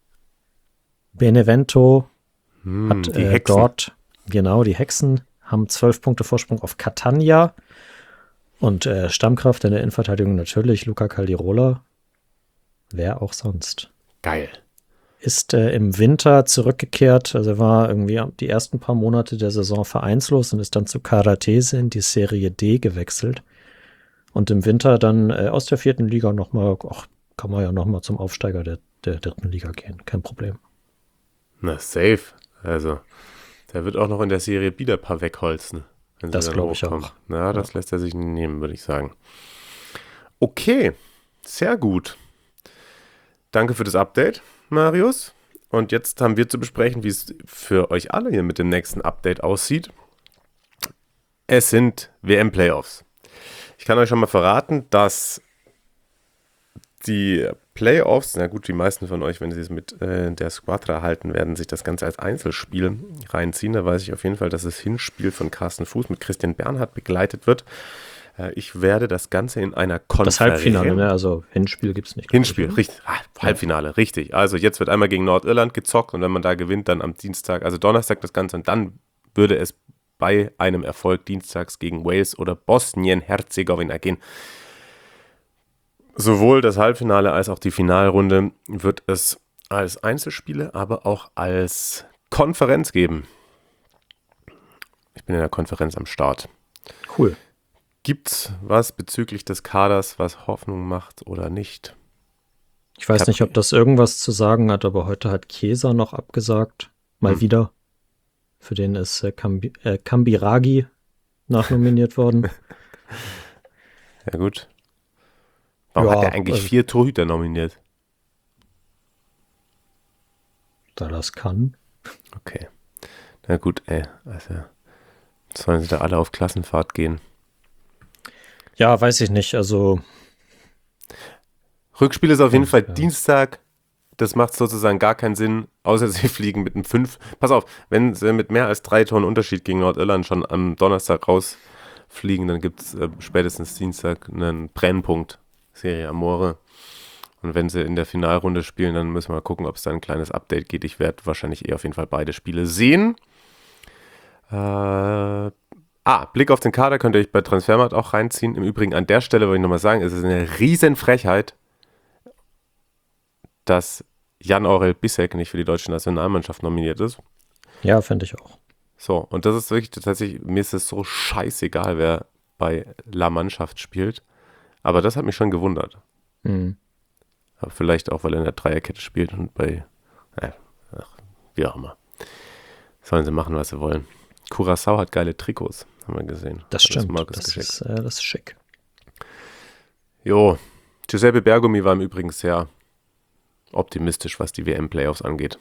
[SPEAKER 5] Benevento hat
[SPEAKER 4] die Hexen.
[SPEAKER 5] dort, genau, die Hexen haben 12 Punkte Vorsprung auf Catania. Und Stammkraft in der Innenverteidigung natürlich Luca Caldirola. Wer auch sonst.
[SPEAKER 4] Geil.
[SPEAKER 5] Ist im Winter zurückgekehrt, also er war irgendwie die ersten paar Monate der Saison vereinslos und ist dann zu Caratese in die Serie D gewechselt. Und im Winter dann aus der 4. Liga nochmal, kann man ja nochmal zum Aufsteiger der 3. Liga gehen, kein Problem.
[SPEAKER 4] Na, safe. Also, der wird auch noch in der Serie B ein paar wegholzen. Wenn
[SPEAKER 5] Das glaube ich auch.
[SPEAKER 4] Na, das lässt er sich nicht nehmen, würde ich sagen. Okay, sehr gut. Danke für das Update, Marius. Und jetzt haben wir zu besprechen, wie es für euch alle hier mit dem nächsten Update aussieht. Es sind WM-Playoffs. Ich kann euch schon mal verraten, dass die Playoffs, na gut, die meisten von euch, wenn sie es mit der Squadra halten, werden sich das Ganze als Einzelspiel reinziehen. Da weiß ich auf jeden Fall, dass das Hinspiel von Carsten Fuß mit Christian Bernhard begleitet wird. Ich werde das Ganze in einer Konferenz.
[SPEAKER 5] Das Halbfinale, ne? Also Hinspiel gibt es nicht.
[SPEAKER 4] Hinspiel, richtig. Halbfinale, richtig. Also jetzt wird einmal gegen Nordirland gezockt und wenn man da gewinnt, dann am Dienstag, also Donnerstag das Ganze und dann würde es bei einem Erfolg dienstags gegen Wales oder Bosnien-Herzegowina gehen. Sowohl das Halbfinale als auch die Finalrunde wird es als Einzelspiele, aber auch als Konferenz geben. Ich bin in der Konferenz am Start.
[SPEAKER 5] Cool.
[SPEAKER 4] Gibt's was bezüglich des Kaders, was Hoffnung macht oder nicht?
[SPEAKER 5] Ich weiß nicht, ob das irgendwas zu sagen hat, aber heute hat Chiesa noch abgesagt. Mal wieder. Für den ist Kambiragi nachnominiert worden.
[SPEAKER 4] Ja gut. Warum hat er eigentlich 4 Torhüter nominiert?
[SPEAKER 5] Da das kann.
[SPEAKER 4] Okay. Na gut, also sollen sie da alle auf Klassenfahrt gehen?
[SPEAKER 5] Ja, weiß ich nicht. Also
[SPEAKER 4] Rückspiel ist auf jeden Fall Dienstag. Das macht sozusagen gar keinen Sinn, außer sie fliegen mit einem 5. Pass auf, wenn sie mit mehr als 3 Toren Unterschied gegen Nordirland schon am Donnerstag rausfliegen, dann gibt es spätestens Dienstag einen Brennpunkt, Serie Amore. Und wenn sie in der Finalrunde spielen, dann müssen wir mal gucken, ob es da ein kleines Update geht. Ich werde wahrscheinlich auf jeden Fall beide Spiele sehen. Blick auf den Kader könnt ihr euch bei Transfermarkt auch reinziehen. Im Übrigen an der Stelle wollte ich nochmal sagen, es ist eine riesen Frechheit, dass Jan-Aurel Bissek nicht für die deutsche Nationalmannschaft nominiert ist.
[SPEAKER 5] Ja, finde ich auch.
[SPEAKER 4] So, und das ist wirklich tatsächlich, mir ist es so scheißegal, wer bei La Mannschaft spielt. Aber das hat mich schon gewundert. Aber vielleicht auch, weil er in der Dreierkette spielt und wie auch immer. Sollen sie machen, was sie wollen. Curaçao hat geile Trikots, haben wir gesehen.
[SPEAKER 5] Das stimmt, das ist schick.
[SPEAKER 4] Jo, Giuseppe Bergomi war im Übrigen sehr optimistisch, was die WM-Playoffs angeht.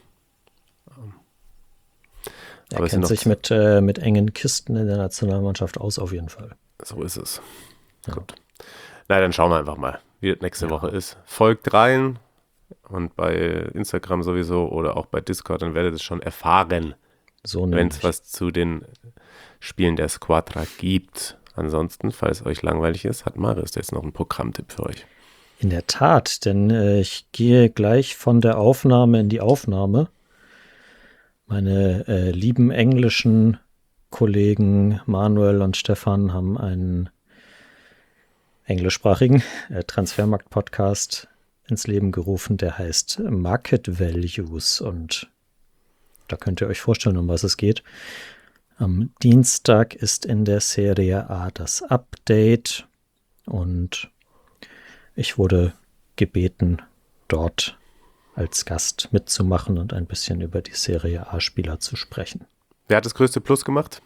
[SPEAKER 5] Er kennt sich mit engen Kisten in der Nationalmannschaft aus, auf jeden Fall.
[SPEAKER 4] So ist es. Ja. Gut. Na, dann schauen wir einfach mal, wie das nächste Woche ist. Folgt rein und bei Instagram sowieso oder auch bei Discord, dann werdet ihr es schon erfahren,
[SPEAKER 5] so
[SPEAKER 4] wenn es was zu den Spielen der Squadra gibt. Ansonsten, falls euch langweilig ist, hat Marius jetzt noch einen Programmtipp für euch.
[SPEAKER 5] In der Tat, denn ich gehe gleich von der Aufnahme in die Aufnahme. Meine lieben englischen Kollegen Manuel und Stefan haben einen englischsprachigen Transfermarkt-Podcast ins Leben gerufen, der heißt Market Values, und da könnt ihr euch vorstellen, um was es geht. Am Dienstag ist in der Serie A das Update und ich wurde gebeten, dort als Gast mitzumachen und ein bisschen über die Serie A-Spieler zu sprechen.
[SPEAKER 4] Wer hat das größte Plus gemacht?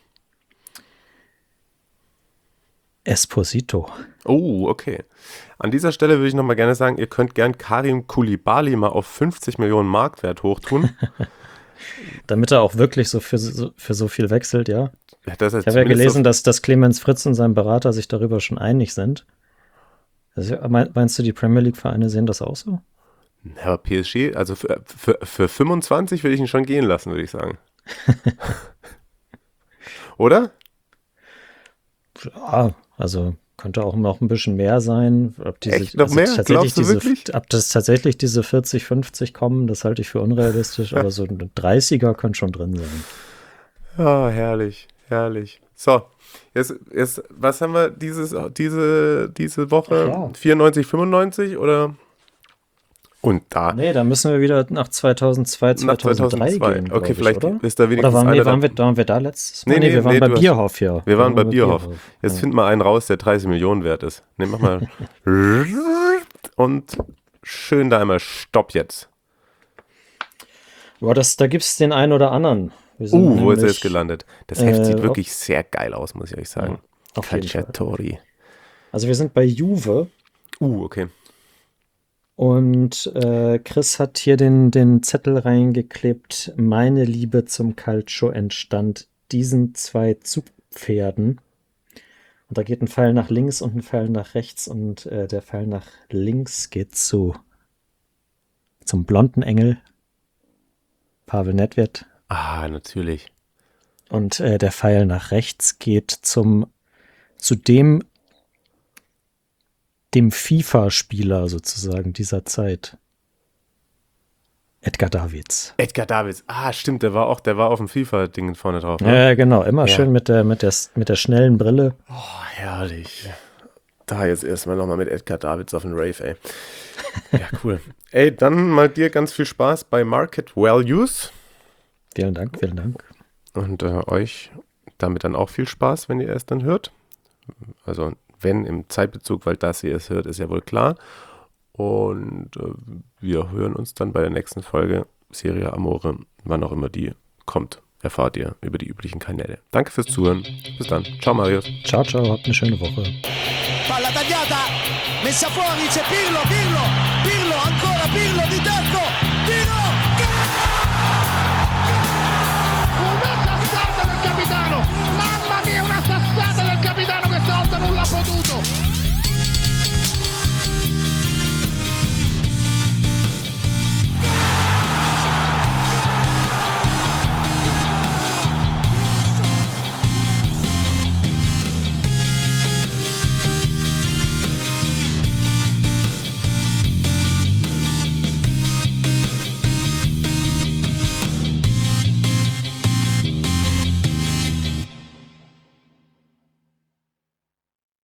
[SPEAKER 5] Esposito.
[SPEAKER 4] Oh, okay. An dieser Stelle würde ich nochmal gerne sagen, ihr könnt gern Karim Koulibaly mal auf 50 Millionen Marktwert hochtun.
[SPEAKER 5] Damit er auch wirklich so für so viel wechselt, ja.
[SPEAKER 4] Ich
[SPEAKER 5] habe ja gelesen, dass Clemens Fritz und sein Berater sich darüber schon einig sind. Also, meinst du, die Premier League-Vereine sehen das auch so?
[SPEAKER 4] Ja, aber PSG, also für 25 würde ich ihn schon gehen lassen, würde ich sagen. Oder?
[SPEAKER 5] Ja, also könnte auch noch ein bisschen mehr sein.
[SPEAKER 4] Echt noch mehr? Glaubst du wirklich?
[SPEAKER 5] Ob das tatsächlich diese 40, 50 kommen, das halte ich für unrealistisch, aber so ein 30er könnte schon drin sein.
[SPEAKER 4] Ja, herrlich, herrlich. So, jetzt was haben wir diese Woche? Ja. 94, 95 oder? Und da.
[SPEAKER 5] Nee, da müssen wir wieder nach 2002, 2003 gehen.
[SPEAKER 4] Okay, vielleicht
[SPEAKER 5] oder?
[SPEAKER 4] Ist da wenigstens
[SPEAKER 5] oder waren wir da letztes Mal?
[SPEAKER 4] Nee,
[SPEAKER 5] wir waren bei Bierhoff hier.
[SPEAKER 4] Wir waren bei Bierhoff. Jetzt find mal einen raus, der 30 Millionen wert ist. Nee, mach mal. Und schön da einmal Stopp jetzt.
[SPEAKER 5] Boah, da gibt es den einen oder anderen.
[SPEAKER 4] Wo ist er jetzt gelandet? Das Heft sieht wirklich sehr geil aus, muss ich euch sagen.
[SPEAKER 5] Ja, auf jeden Fall. Also wir sind bei Juve.
[SPEAKER 4] Okay.
[SPEAKER 5] Und Chris hat hier den Zettel reingeklebt. Meine Liebe zum Calcio entstand diesen 2 Zugpferden. Und da geht ein Pfeil nach links und ein Pfeil nach rechts. Und der Pfeil nach links geht zum blonden Engel, Pavel Nedved.
[SPEAKER 4] Ah, natürlich.
[SPEAKER 5] Und der Pfeil nach rechts geht zu dem FIFA-Spieler sozusagen dieser Zeit. Edgar Davids.
[SPEAKER 4] Edgar Davids. Ah, stimmt, der war auf dem FIFA-Ding vorne drauf. Ne?
[SPEAKER 5] Ja, genau. Immer schön mit der schnellen Brille.
[SPEAKER 4] Oh, herrlich. Da jetzt erstmal nochmal mit Edgar Davids auf den Rave, ey. Ja, cool. Ey, dann mal dir ganz viel Spaß bei Market Values.
[SPEAKER 5] Vielen Dank, vielen Dank.
[SPEAKER 4] Und euch damit dann auch viel Spaß, wenn ihr es dann hört. Also wenn im Zeitbezug, weil das ihr es hört, ist ja wohl klar. Und wir hören uns dann bei der nächsten Folge Serie Amore, wann auch immer die kommt. Erfahrt ihr über die üblichen Kanäle. Danke fürs Zuhören. Bis dann. Ciao Marius.
[SPEAKER 5] Ciao, ciao, habt eine schöne Woche.
[SPEAKER 1] Palla tagliata, messa fuori, c'è Pirlo,